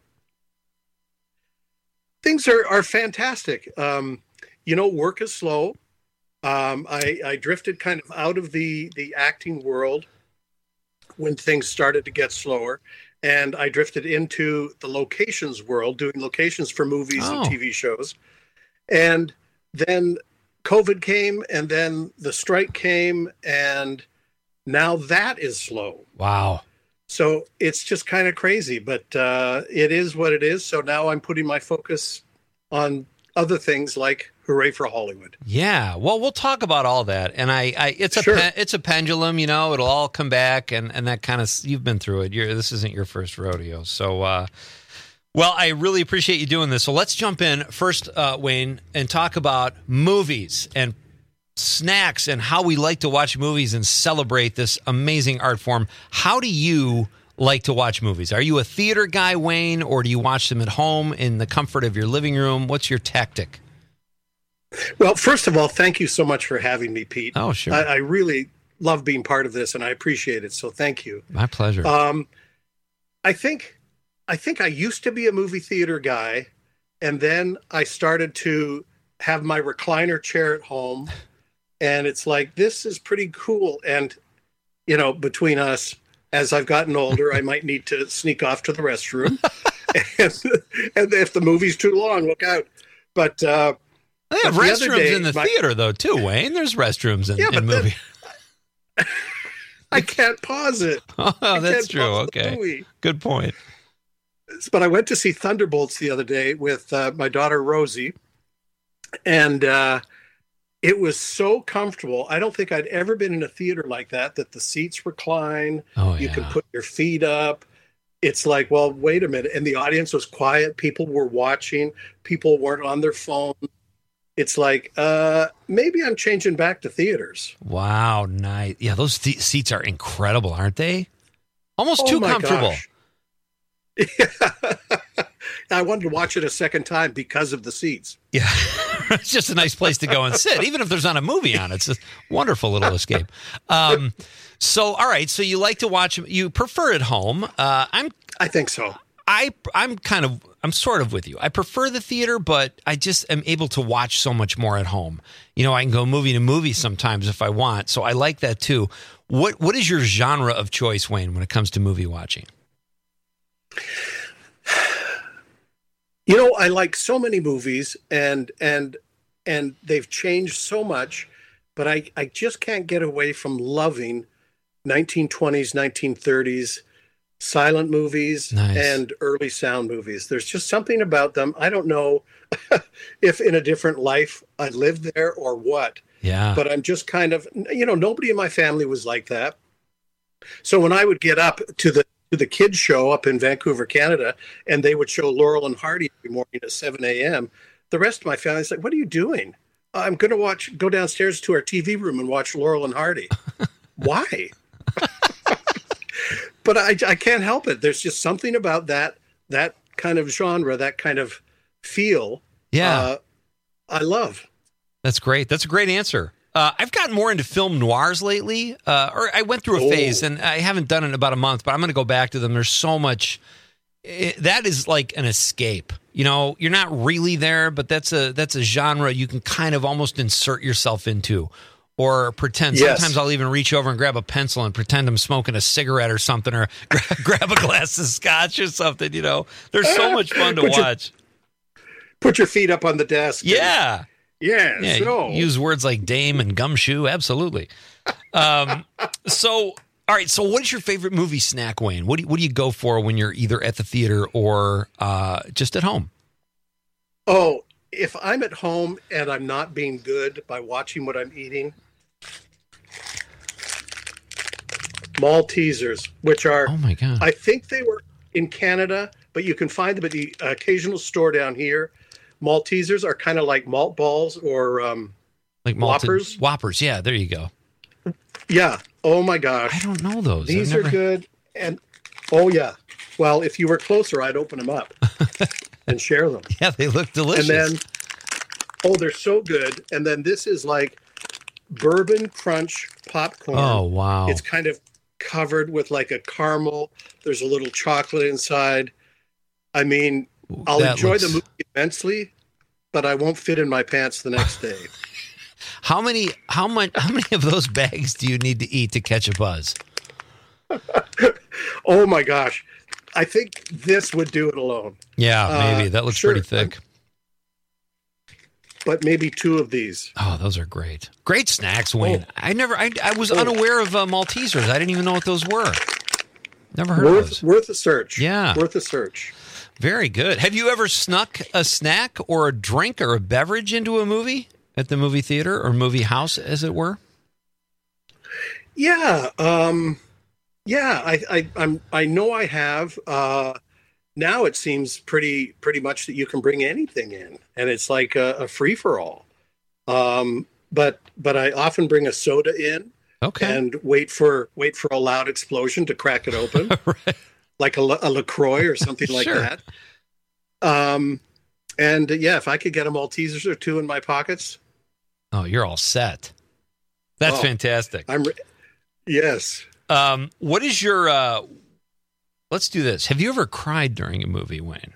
Things are, are fantastic. Um, you know, work is slow. Um, I, I drifted kind of out of the, the acting world when things started to get slower, and I drifted into the locations world, doing locations for movies oh. and T V shows. And then COVID came, and then the strike came, and now that is slow. Wow. So it's just kind of crazy, but uh, it is what it is. So now I'm putting my focus on other things like Hooray for Hollywood. Yeah, well, we'll talk about all that, and I, I it's a sure. pe- it's a pendulum, you know. It'll all come back, and, and that kind of you've been through it. You're, this isn't your first rodeo, so uh, well, I really appreciate you doing this. So let's jump in first, uh, Wayne, and talk about movies and snacks and how we like to watch movies and celebrate this amazing art form. How do you like to watch movies? Are you a theater guy, Wayne, or do you watch them at home in the comfort of your living room? What's your tactic? Well, first of all, thank you so much for having me, Pete. Oh, sure. I, I really love being part of this, and I appreciate it. So thank you. My pleasure. Um, I think, I think I used to be a movie theater guy, and then I started to have my recliner chair at home, and it's like, this is pretty cool. And, you know, between us, as I've gotten older, I might need to sneak off to the restroom. and, and if the movie's too long, look out. But, uh, They have but the restrooms day, in the my, theater, though, too, Wayne. There's restrooms in, yeah, in movies. I can't pause it. Oh, that's true. Okay. Good point. But I went to see Thunderbolts the other day with uh, my daughter, Rosie, and uh, it was so comfortable. I don't think I'd ever been in a theater like that, that the seats recline. Oh, you yeah. can put your feet up. It's like, well, wait a minute. And the audience was quiet. People were watching. People weren't on their phone. It's like, uh, maybe I'm changing back to theaters. Wow, nice. Yeah, those th- seats are incredible, aren't they? Almost Oh too my comfortable. gosh. I wanted to watch it a second time because of the seats. Yeah, it's just a nice place to go and sit, even if there's not a movie on. It's a wonderful little escape. Um, so, all right. So you like to watch? You prefer at home? Uh, I'm. I think so. I I'm kind of I'm sort of with you. I prefer the theater, but I just am able to watch so much more at home. You know, I can go movie to movie sometimes if I want. So I like that too. What what is your genre of choice, Wayne, when it comes to movie watching? You know, I like so many movies, and and and they've changed so much, but I, I just can't get away from loving nineteen twenties, nineteen thirties silent movies Nice. and early sound movies. There's just something about them. I don't know if in a different life I lived there or what. Yeah. But I'm just kind of, you know, nobody in my family was like that. So when I would get up to the to the kids show up in Vancouver, Canada, and they would show Laurel and Hardy every morning at seven a.m., the rest of my family's like, what are you doing? I'm going to watch, go downstairs to our T V room and watch Laurel and Hardy. Why? But I, I can't help it. There's just something about that, that kind of genre, that kind of feel. Yeah. Uh, I love. That's great. That's a great answer. Uh, I've gotten more into film noirs lately, uh, or I went through a Oh. phase, and I haven't done it in about a month, but I'm going to go back to them. There's so much. It, that is like an escape. You know, you're not really there, but that's a that's a genre you can kind of almost insert yourself into, or pretend. Yes. Sometimes I'll even reach over and grab a pencil and pretend I'm smoking a cigarette or something, or grab, grab a glass of scotch or something. You know, there's so much fun to Put your- watch. Put your feet up on the desk. Yeah. Yeah. Yeah, So. use words like dame and gumshoe. Absolutely. Um, so, all right. So, what is your favorite movie snack, Wayne? What do you, what do you go for when you're either at the theater or uh, just at home? Oh, if I'm at home and I'm not being good by watching what I'm eating, Maltesers, which are, oh my God, I think they were in Canada, but you can find them at the occasional store down here. Maltesers are kind of like malt balls or um, like malted, Whoppers. Whoppers. Yeah, there you go. Yeah. Oh my gosh. I don't know those. These I've are never- good. And oh yeah. Well, if you were closer, I'd open them up and share them. Yeah, they look delicious. And then, oh, they're so good. And then this is like bourbon crunch popcorn. Oh, wow. It's kind of covered with like a caramel. There's a little chocolate inside. I mean, I'll that enjoy looks- the movie immensely, but I won't fit in my pants the next day. How many? How much? How many of those bags do you need to eat to catch a buzz? Oh my gosh. I think this would do it alone. Yeah, maybe Uh, that looks sure. pretty thick. But maybe two of these. Oh, those are great. Great snacks, Wayne. Oh. I never. I, I was Oh. unaware of uh, Maltesers. I didn't even know what those were. Never heard of Worth those. worth a search. Yeah. Worth a search. Very good. Have you ever snuck a snack or a drink or a beverage into a movie at the movie theater or movie house, as it were? Yeah, um, yeah. I, I, I'm. I know I have. Uh, now it seems pretty, pretty much that you can bring anything in, and it's like a, a free for all. Um, but, but I often bring a soda in, okay, and wait for wait for a loud explosion to crack it open, right. like a, a LaCroix or something like Sure. that. Um, and uh, yeah, if I could get a Maltesers or two in my pockets, Oh, you're all set. That's Oh, fantastic. I'm. Re- yes. Um, what is your? Uh, let's do this. Have you ever cried during a movie, Wayne?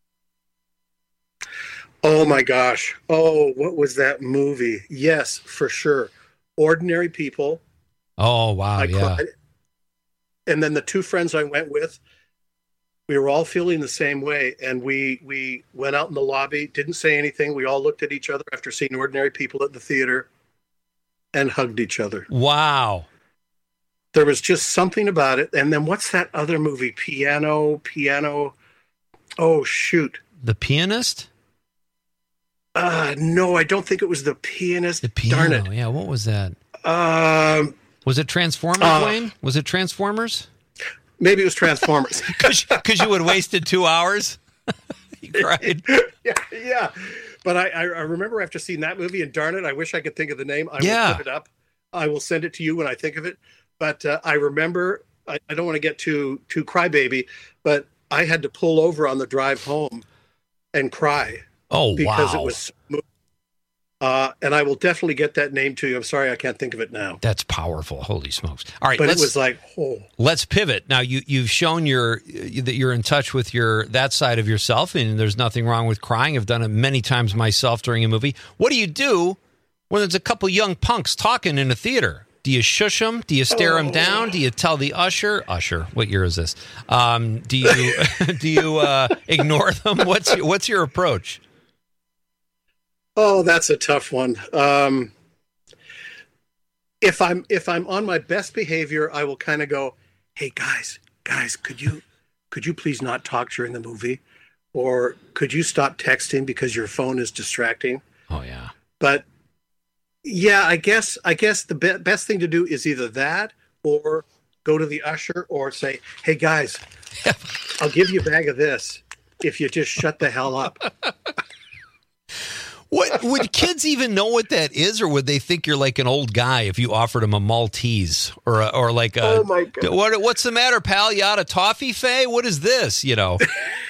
Oh my gosh. Oh, what was that movie? Yes, for sure. Ordinary People. Oh wow, I yeah. cried. And then the two friends I went with, we were all feeling the same way. And we we went out in the lobby, didn't say anything. We all looked at each other after seeing Ordinary People at the theater and hugged each other. Wow. There was just something about it. And then what's that other movie? Piano, Piano. Oh, shoot. The Pianist? Uh, no, I don't think it was The Pianist. The Piano. Darn it. Yeah, what was that? Um, Was it Transformers, Uh, Wayne? Was it Transformers? maybe it was Transformers. Because you had wasted two hours? You cried. yeah, yeah. But I, I, I remember after seeing that movie, and darn it, I wish I could think of the name. I Yeah. will put it up. I will send it to you when I think of it. But uh, I remember, I, I don't want to get too too crybaby, but I had to pull over on the drive home and cry. Oh, because wow. it was so moving. Uh, and I will definitely get that name to you. I'm sorry I can't think of it now. That's powerful. Holy smokes. All right, But let's, it was like, oh. let's pivot. Now, you, you've shown your that you're in touch with your that side of yourself, and there's nothing wrong with crying. I've done it many times myself during a movie. What do you do when there's a couple young punks talking in a theater? Do you shush them? Do you stare them down? Do you tell the usher? Usher, what year is this? Um, do you do you uh, ignore them? What's your, what's your approach? Oh, that's a tough one. Um, if I'm if I'm on my best behavior, I will kind of go, "Hey guys, guys, could you could you please not talk during the movie, or could you stop texting because your phone is distracting?" Oh yeah. But yeah, I guess I guess the be- best thing to do is either that or go to the usher or say, "Hey guys, I'll give you a bag of this if you just shut the hell up." What would kids even know what that is, or would they think you're like an old guy if you offered them a Maltese or a, or like a, oh my God. What, what's the matter, pal? You out of toffee, Faye? What is this? You know.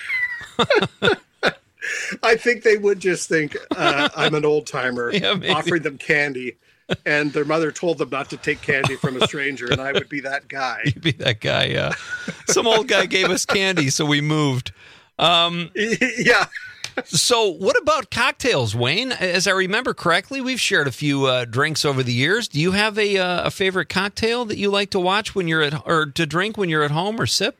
I think they would just think uh, I'm an old timer Yeah, offering them candy, and their mother told them not to take candy from a stranger, and I would be that guy. You'd be that guy, yeah. Some old guy gave us candy, so we moved. Um, yeah. So what about cocktails, Wayne? As I remember correctly, we've shared a few uh, drinks over the years. Do you have a uh, a favorite cocktail that you like to watch when you're at, or to drink when you're at home or sip?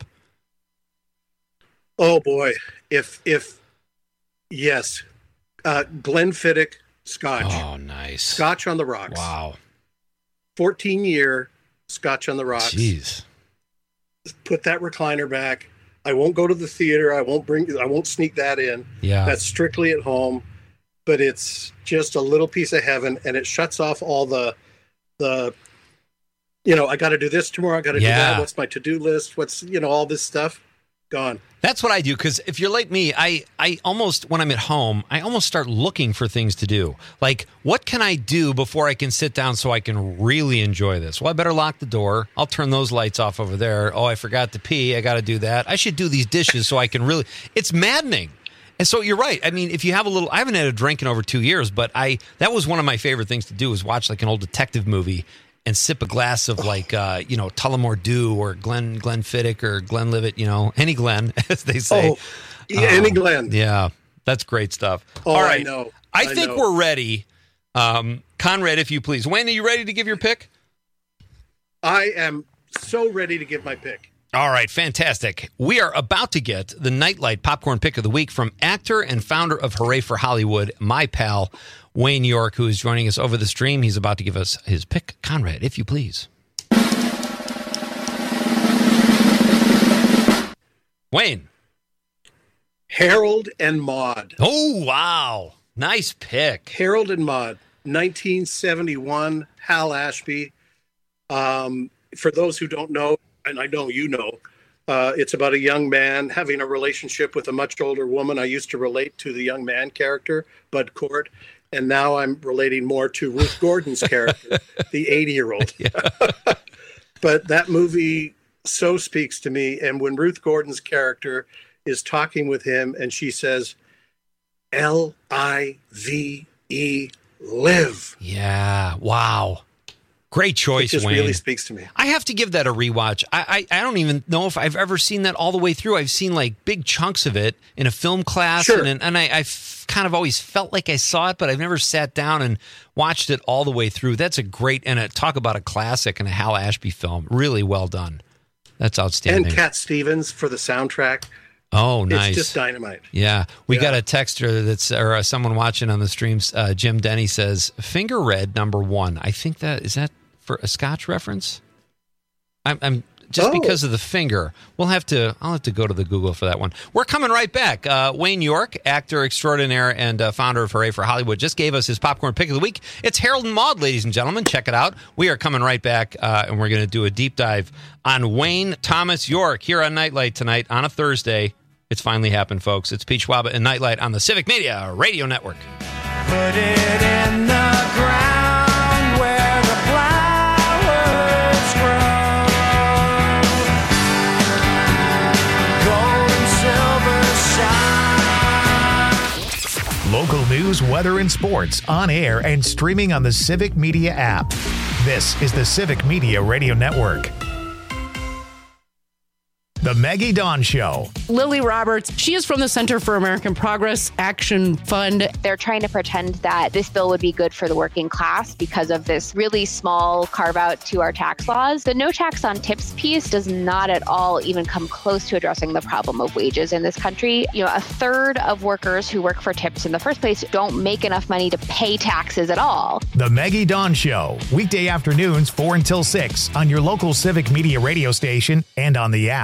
Oh boy, if if yes, uh, Glenfiddich Scotch. Oh, nice. Scotch on the rocks. Wow. fourteen year Scotch on the rocks. Jeez. Put that recliner back. I won't go to the theater. I won't bring. I won't sneak that in. Yeah. That's strictly at home. But it's just a little piece of heaven, and it shuts off all the, the, you know, I got to do this tomorrow. I got to Yeah. do that. What's my to do list? What's you know all this stuff gone. That's what I do, because if you're like me, I, I almost, when I'm at home, I almost start looking for things to do. Like, what can I do before I can sit down so I can really enjoy this? Well, I better lock the door. I'll turn those lights off over there. Oh, I forgot to pee. I got to do that. I should do these dishes so I can really... It's maddening. And so you're right. I mean, if you have a little... I haven't had a drink in over two years, but I that was one of my favorite things to do, is watch like an old detective movie and sip a glass of like, uh, you know, Tullamore Dew or Glen Glenfiddich or Glenlivet, you know, any Glen, as they say. Oh, yeah, any Glen. Yeah, that's great stuff. Oh, All right. I know. I, I think know. we're ready. Um, Conrad, if you please. Wayne, are you ready to give your pick? I am so ready to give my pick. All right, fantastic. We are about to get the Nightlight Popcorn Pick of the Week from actor and founder of Hooray for Hollywood, my pal, Wayne York, who is joining us over the stream. He's about to give us his pick. Conrad, if you please. Wayne. Harold and Maude. Oh, wow. Nice pick. Harold and Maude, nineteen seventy-one, Hal Ashby. Um, for those who don't know, and I know you know, uh, it's about a young man having a relationship with a much older woman. I used to relate to the young man character, Bud Cort, and now I'm relating more to Ruth Gordon's character, the eighty-year-old. But that movie so speaks to me. And when Ruth Gordon's character is talking with him and she says, L I V E, live. Yeah, wow. Great choice, It just Wayne. really speaks to me. I have to give that a rewatch. I, I I don't even know if I've ever seen that all the way through. I've seen like big chunks of it in a film class, Sure. and in, and I, I've kind of always felt like I saw it, but I've never sat down and watched it all the way through. That's a great, and a, talk about a classic and a Hal Ashby film. Really well done. That's outstanding. And Cat Stevens for the soundtrack. Oh, nice. It's just dynamite. Yeah, we Yeah. got a texter that's or uh, someone watching on the streams. Uh, Jim Denny says Finger Red number one. I think that is that for a Scotch reference. I'm, I'm just Oh. because of the finger. We'll have to. I'll have to go to the Google for that one. We're coming right back. Uh, Wayne York, actor extraordinaire and uh, founder of Hooray for Hollywood, just gave us his popcorn pick of the week. It's Harold and Maude, ladies and gentlemen. Check it out. We are coming right back, uh, and we're going to do a deep dive on Wayne Thomas York here on Nightlight tonight on a Thursday. It's finally happened, folks. It's Pete Schwab and Nightlight on the Civic Media Radio Network. Put it in the ground where the flowers grow. Gold and silver shine. Local news, weather, and sports on air and streaming on the Civic Media app. This is the Civic Media Radio Network. The Maggie Dawn Show. Lily Roberts, she is from the Center for American Progress Action Fund. They're trying to pretend that this bill would be good for the working class because of this really small carve out to our tax laws. The no tax on tips piece does not at all even come close to addressing the problem of wages in this country. You know, a third of workers who work for tips in the first place don't make enough money to pay taxes at all. The Maggie Dawn Show. Weekday afternoons, four until six on your local Civic Media radio station and on the app.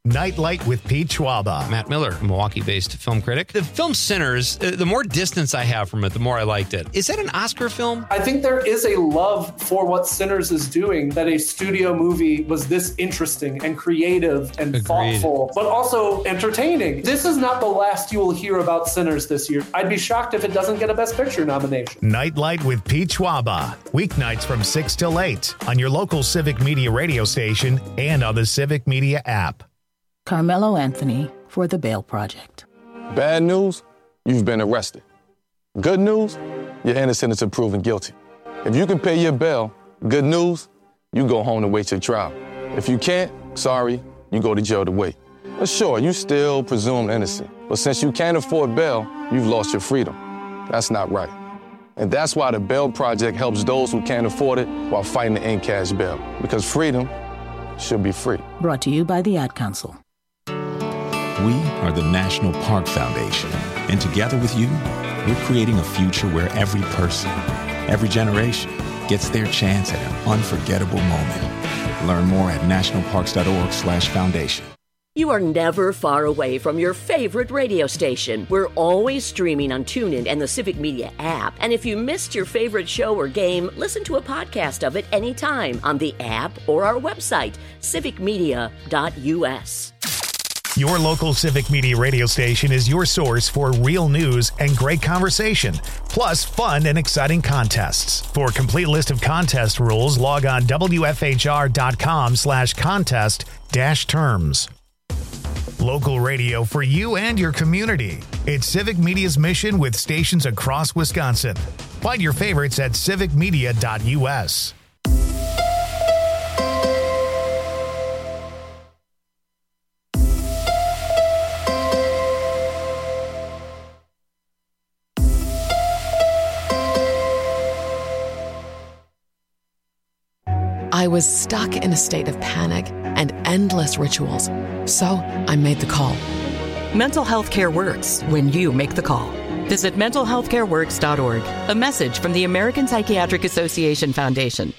Nightlight with Pete Schwaba. Matt Miller, a Milwaukee-based film critic. The film Sinners, uh, the more distance I have from it, the more I liked it. Is that an Oscar film? I think there is a love for what Sinners is doing, that a studio movie was this interesting and creative and Agreed. thoughtful, but also entertaining. This is not the last you will hear about Sinners this year. I'd be shocked if it doesn't get a Best Picture nomination. Nightlight with Pete Schwaba. Weeknights from six till eight on your local Civic Media radio station and on the Civic Media app. Carmelo Anthony for the Bail Project. Bad news, you've been arrested. Good news, you're innocent until proven guilty. If you can pay your bail, good news, you go home to wait your trial. If you can't, sorry, you go to jail to wait. But sure, you still presumed innocent. But since you can't afford bail, you've lost your freedom. That's not right. And that's why the Bail Project helps those who can't afford it while fighting to end cash bail. Because freedom should be free. Brought to you by the Ad Council. We are the National Park Foundation, and together with you, we're creating a future where every person, every generation, gets their chance at an unforgettable moment. Learn more at nationalparks.org slash foundation. You are never far away from your favorite radio station. We're always streaming on TuneIn and the Civic Media app. And if you missed your favorite show or game, listen to a podcast of it anytime on the app or our website, civic media dot u s. Your local Civic Media radio station is your source for real news and great conversation, plus fun and exciting contests. For a complete list of contest rules, log on W F H R dot com slash contest dash terms. Local radio for you and your community. It's Civic Media's mission with stations across Wisconsin. Find your favorites at civic media dot u s. I was stuck in a state of panic and endless rituals. So I made the call. Mental health care works when you make the call. Visit mental health care works dot org. A message from the American Psychiatric Association Foundation.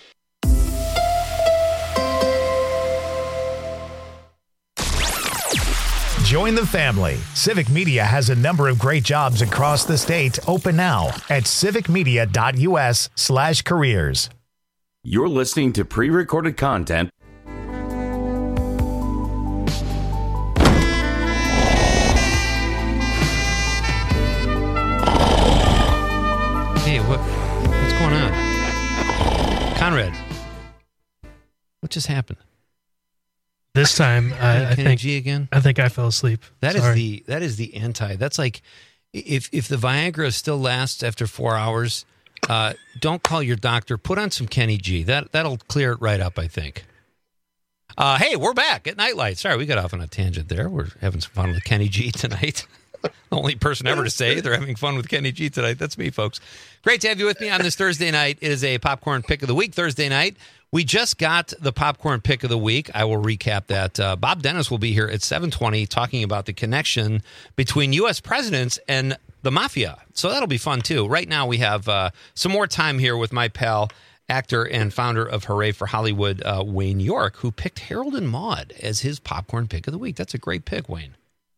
Join the family. Civic Media has a number of great jobs across the state open now at civic media dot u s slash careers. You're listening to pre-recorded content. Hey, what, what's going on? Conrad, what just happened? This time, I, I Kenny think G again. I think I fell asleep. That is Sorry. the that is the anti. That's like if if the Viagra still lasts after four hours, uh, don't call your doctor. Put on some Kenny G. That that'll clear it right up, I think. Uh, hey, we're back at Nightlight. Sorry, we got off on a tangent there. We're having some fun with Kenny G tonight. The only person ever to say they're having fun with Kenny G tonight. That's me, folks. Great to have you with me on this Thursday night. It is a popcorn pick of the week Thursday night. We just got the popcorn pick of the week. I will recap that. Uh, Bob Dennis will be here at seven twenty talking about the connection between U S presidents and the mafia. So that'll be fun, too. Right now we have uh, some more time here with my pal, actor and founder of Hooray for Hollywood, uh, Wayne York, who picked Harold and Maude as his popcorn pick of the week. That's a great pick, Wayne.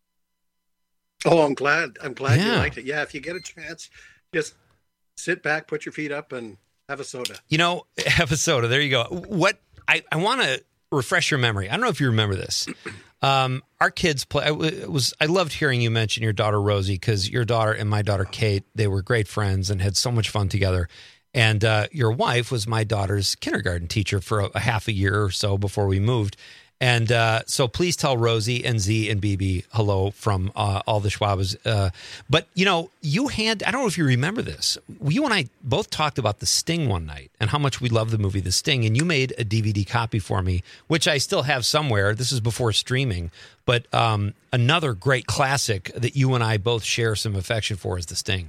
Oh, I'm glad. I'm glad Yeah. you liked it. Yeah, if you get a chance, just sit back, put your feet up, and have a soda. You know, have a soda. There you go. What I, I want to refresh your memory. I don't know if you remember this. Um, our kids play. I it was. I loved hearing you mention your daughter Rosie, because your daughter and my daughter Kate, they were great friends and had so much fun together. And uh, your wife was my daughter's kindergarten teacher for a, a half a year or so before we moved. And uh, so please tell Rosie and Z and B B hello from uh, all the Schwabas. Uh, but, you know, you had, I don't know if you remember this. You and I both talked about The Sting one night and how much we love the movie The Sting. And you made a D V D copy for me, which I still have somewhere. This is before streaming. But um, another great classic that you and I both share some affection for is The Sting.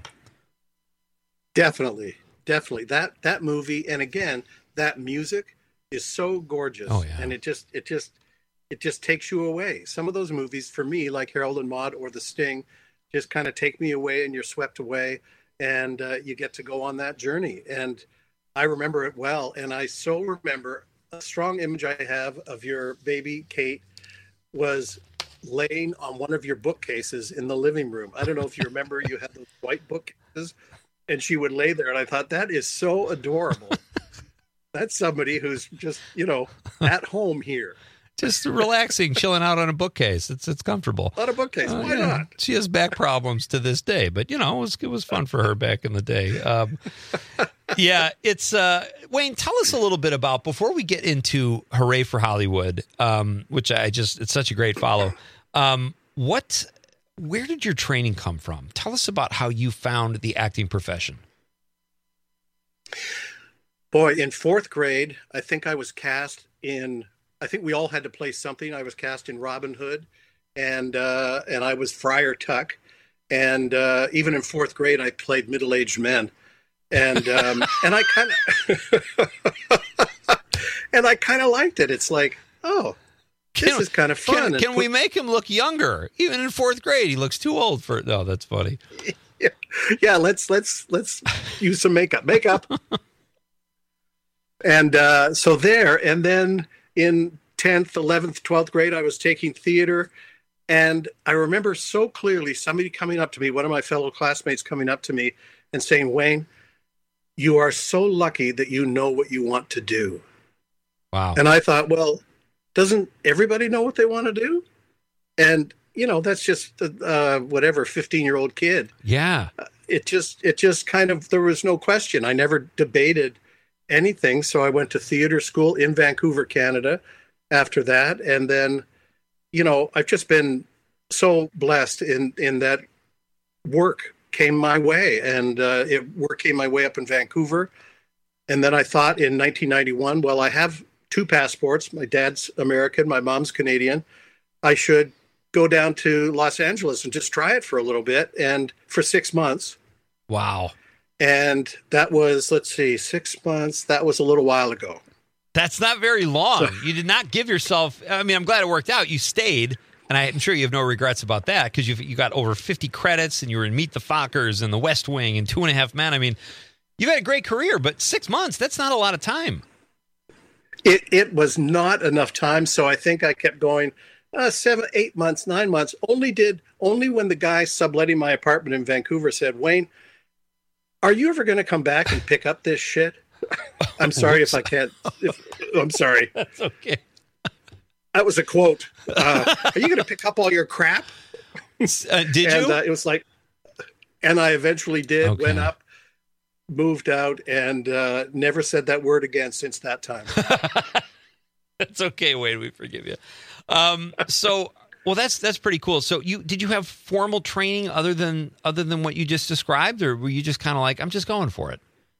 Definitely. Definitely. That that movie, and again, that music is so gorgeous. Oh, yeah. And it just it just it just takes you away. Some of those movies for me, like Harold and Maude or The Sting, just kind of take me away, and you're swept away, and uh, you get to go on that journey. And I remember it well, and I so remember a strong image I have of your baby Kate was laying on one of your bookcases in the living room. I don't know if you remember, you had those white bookcases, and she would lay there, and I thought, that is so adorable. That's somebody who's just, you know, at home here. Just relaxing, chilling out on a bookcase. It's it's comfortable. On a bookcase, Uh, why yeah. not? She has back problems to this day, but you know, it was it was fun for her back in the day. Um, yeah, it's uh, Wayne. Tell us a little bit about, before we get into Hooray for Hollywood, um, which I just it's such a great follow. Um, what, where did your training come from? Tell us about how you found the acting profession. Boy, in fourth grade, I think I was cast in. I think we all had to play something. I was cast in Robin Hood, and uh, and I was Friar Tuck, and uh, even in fourth grade, I played middle-aged men, and um, and I kind of and I kind of liked it. It's like, oh, this Can- is kind of fun. Can, And can we make him look younger? Even in fourth grade, he looks too old for. No, that's funny. Yeah, yeah. Let's let's let's use some makeup. Makeup. And uh, so there, and then in tenth, eleventh, twelfth grade, I was taking theater. And I remember so clearly somebody coming up to me, one of my fellow classmates coming up to me and saying, Wayne, you are so lucky that you know what you want to do. Wow. And I thought, well, doesn't everybody know what they want to do? And, you know, that's just, uh, whatever, fifteen-year-old kid. Yeah. It just, it just kind of, there was no question. I never debated anything. So I went to theater school in Vancouver, Canada after that. And then, you know, I've just been so blessed in, in that work came my way, and uh, it work came my way up in Vancouver. And then I thought in nineteen ninety-one, well, I have two passports. My dad's American, my mom's Canadian. I should go down to Los Angeles and just try it for a little bit. And for six months. Wow. And that was, let's see, six months. That was a little while ago. That's not very long. So- You did not give yourself. I mean, I'm glad it worked out. You stayed, and I'm sure you have no regrets about that, because you you got over fifty credits, and you were in Meet the Fockers and The West Wing and Two and a Half Men. I mean, you've had a great career, but six months—that's not a lot of time. It it was not enough time, so I think I kept going. Uh, seven, eight months, nine months. Only did only when the guy subletting my apartment in Vancouver said, "Wayne, are you ever going to come back and pick up this shit?" I'm sorry if I can't. If, I'm sorry. That's okay. That was a quote. Uh, are you going to pick up all your crap? Uh, did and, you? Uh, it was like, and I eventually did. Okay. Went up, moved out, and uh, never said that word again since that time. That's okay, Wayne. We forgive you. Um, so, well, that's that's pretty cool. So, you did you have formal training other than other than what you just described, or were you just kind of like, I'm just going for it?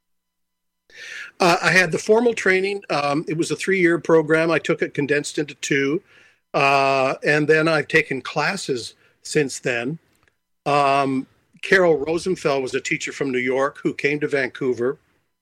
Uh, I had the formal training. Um, it was a three-year program. I took it condensed into two. Uh, and then I've taken classes since then. Um, Carol Rosenfeld was a teacher from New York who came to Vancouver.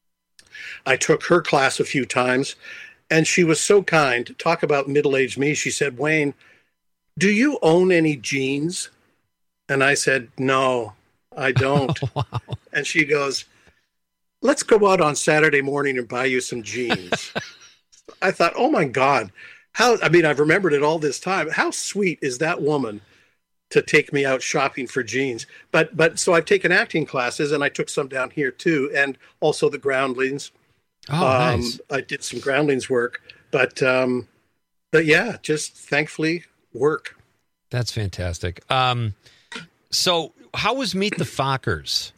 I took her class a few times, and she was so kind. Talk about middle-aged me. She said, Wayne, do you own any jeans? And I said, no, I don't. Oh, wow. And she goes, let's go out on Saturday morning and buy you some jeans. I thought, oh my God, how, I mean, I've remembered it all this time. How sweet is that woman to take me out shopping for jeans? But, but so I've taken acting classes, and I took some down here too. And also the groundlings. Oh, um, nice. I did some groundlings work, but, um, but yeah, just thankfully work. That's fantastic. Um, so how was Meet the Fockers?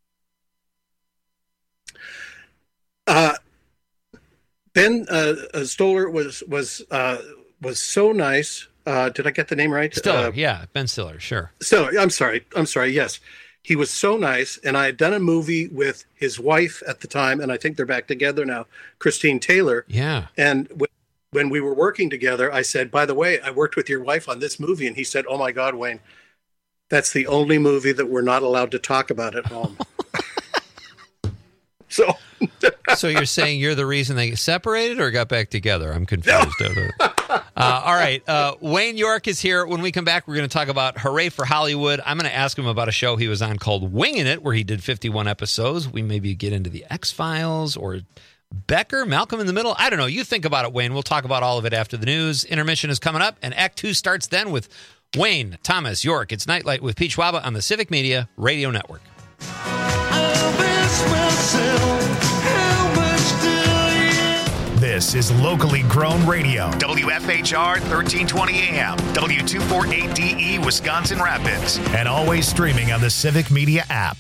Uh, Ben uh, uh, Stoller was was uh, was so nice. Uh, did I get the name right? Stiller, Uh, yeah, Ben Stiller, sure. Stiller. I'm sorry. I'm sorry. Yes, he was so nice. And I had done a movie with his wife at the time, and I think they're back together now, Christine Taylor. Yeah. And when, when we were working together, I said, "By the way, I worked with your wife on this movie," and he said, "Oh my God, Wayne, that's the only movie that we're not allowed to talk about at home." So, so you're saying you're the reason they separated or got back together? I'm confused. uh, all right. Uh, Wayne York is here. When we come back, we're going to talk about Hooray for Hollywood. I'm going to ask him about a show he was on called Winging It, where he did fifty-one episodes. We maybe get into the X-Files or Becker, Malcolm in the Middle. I don't know. You think about it, Wayne. We'll talk about all of it after the news. Intermission is coming up, and Act Two starts then with Wayne, Thomas, York, it's Nightlight with Pete Schwaba on the Civic Media Radio Network. This is locally grown radio. W F H R thirteen twenty A M, W two forty-eight D E, Wisconsin Rapids, and always streaming on the Civic Media app.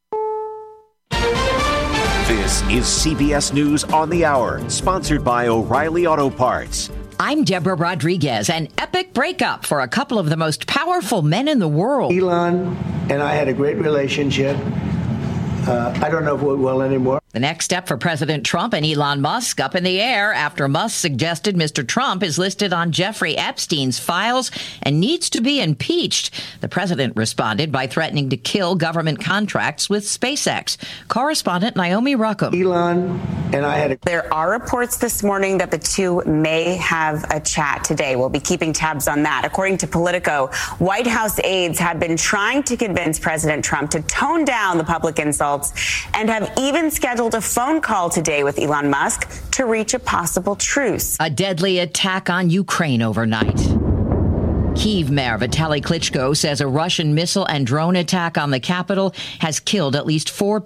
This is C B S News on the Hour, sponsored by O'Reilly Auto Parts. I'm Deborah Rodriguez. An epic breakup for a couple of the most powerful men in the world. Elon and I had a great relationship. Uh, I don't know if it will anymore. The next step for President Trump and Elon Musk up in the air after Musk suggested Mister Trump is listed on Jeffrey Epstein's files and needs to be impeached. The president responded by threatening to kill government contracts with SpaceX. Correspondent Naomi Ruckham. Elon and I had a... There are reports this morning that the two may have a chat today. We'll be keeping tabs on that. According to Politico, White House aides have been trying to convince President Trump to tone down the public insults and have even scheduled a phone call today with Elon Musk to reach a possible truce. A deadly attack on Ukraine overnight. Kyiv Mayor Vitaly Klitschko says a Russian missile and drone attack on the capital has killed at least four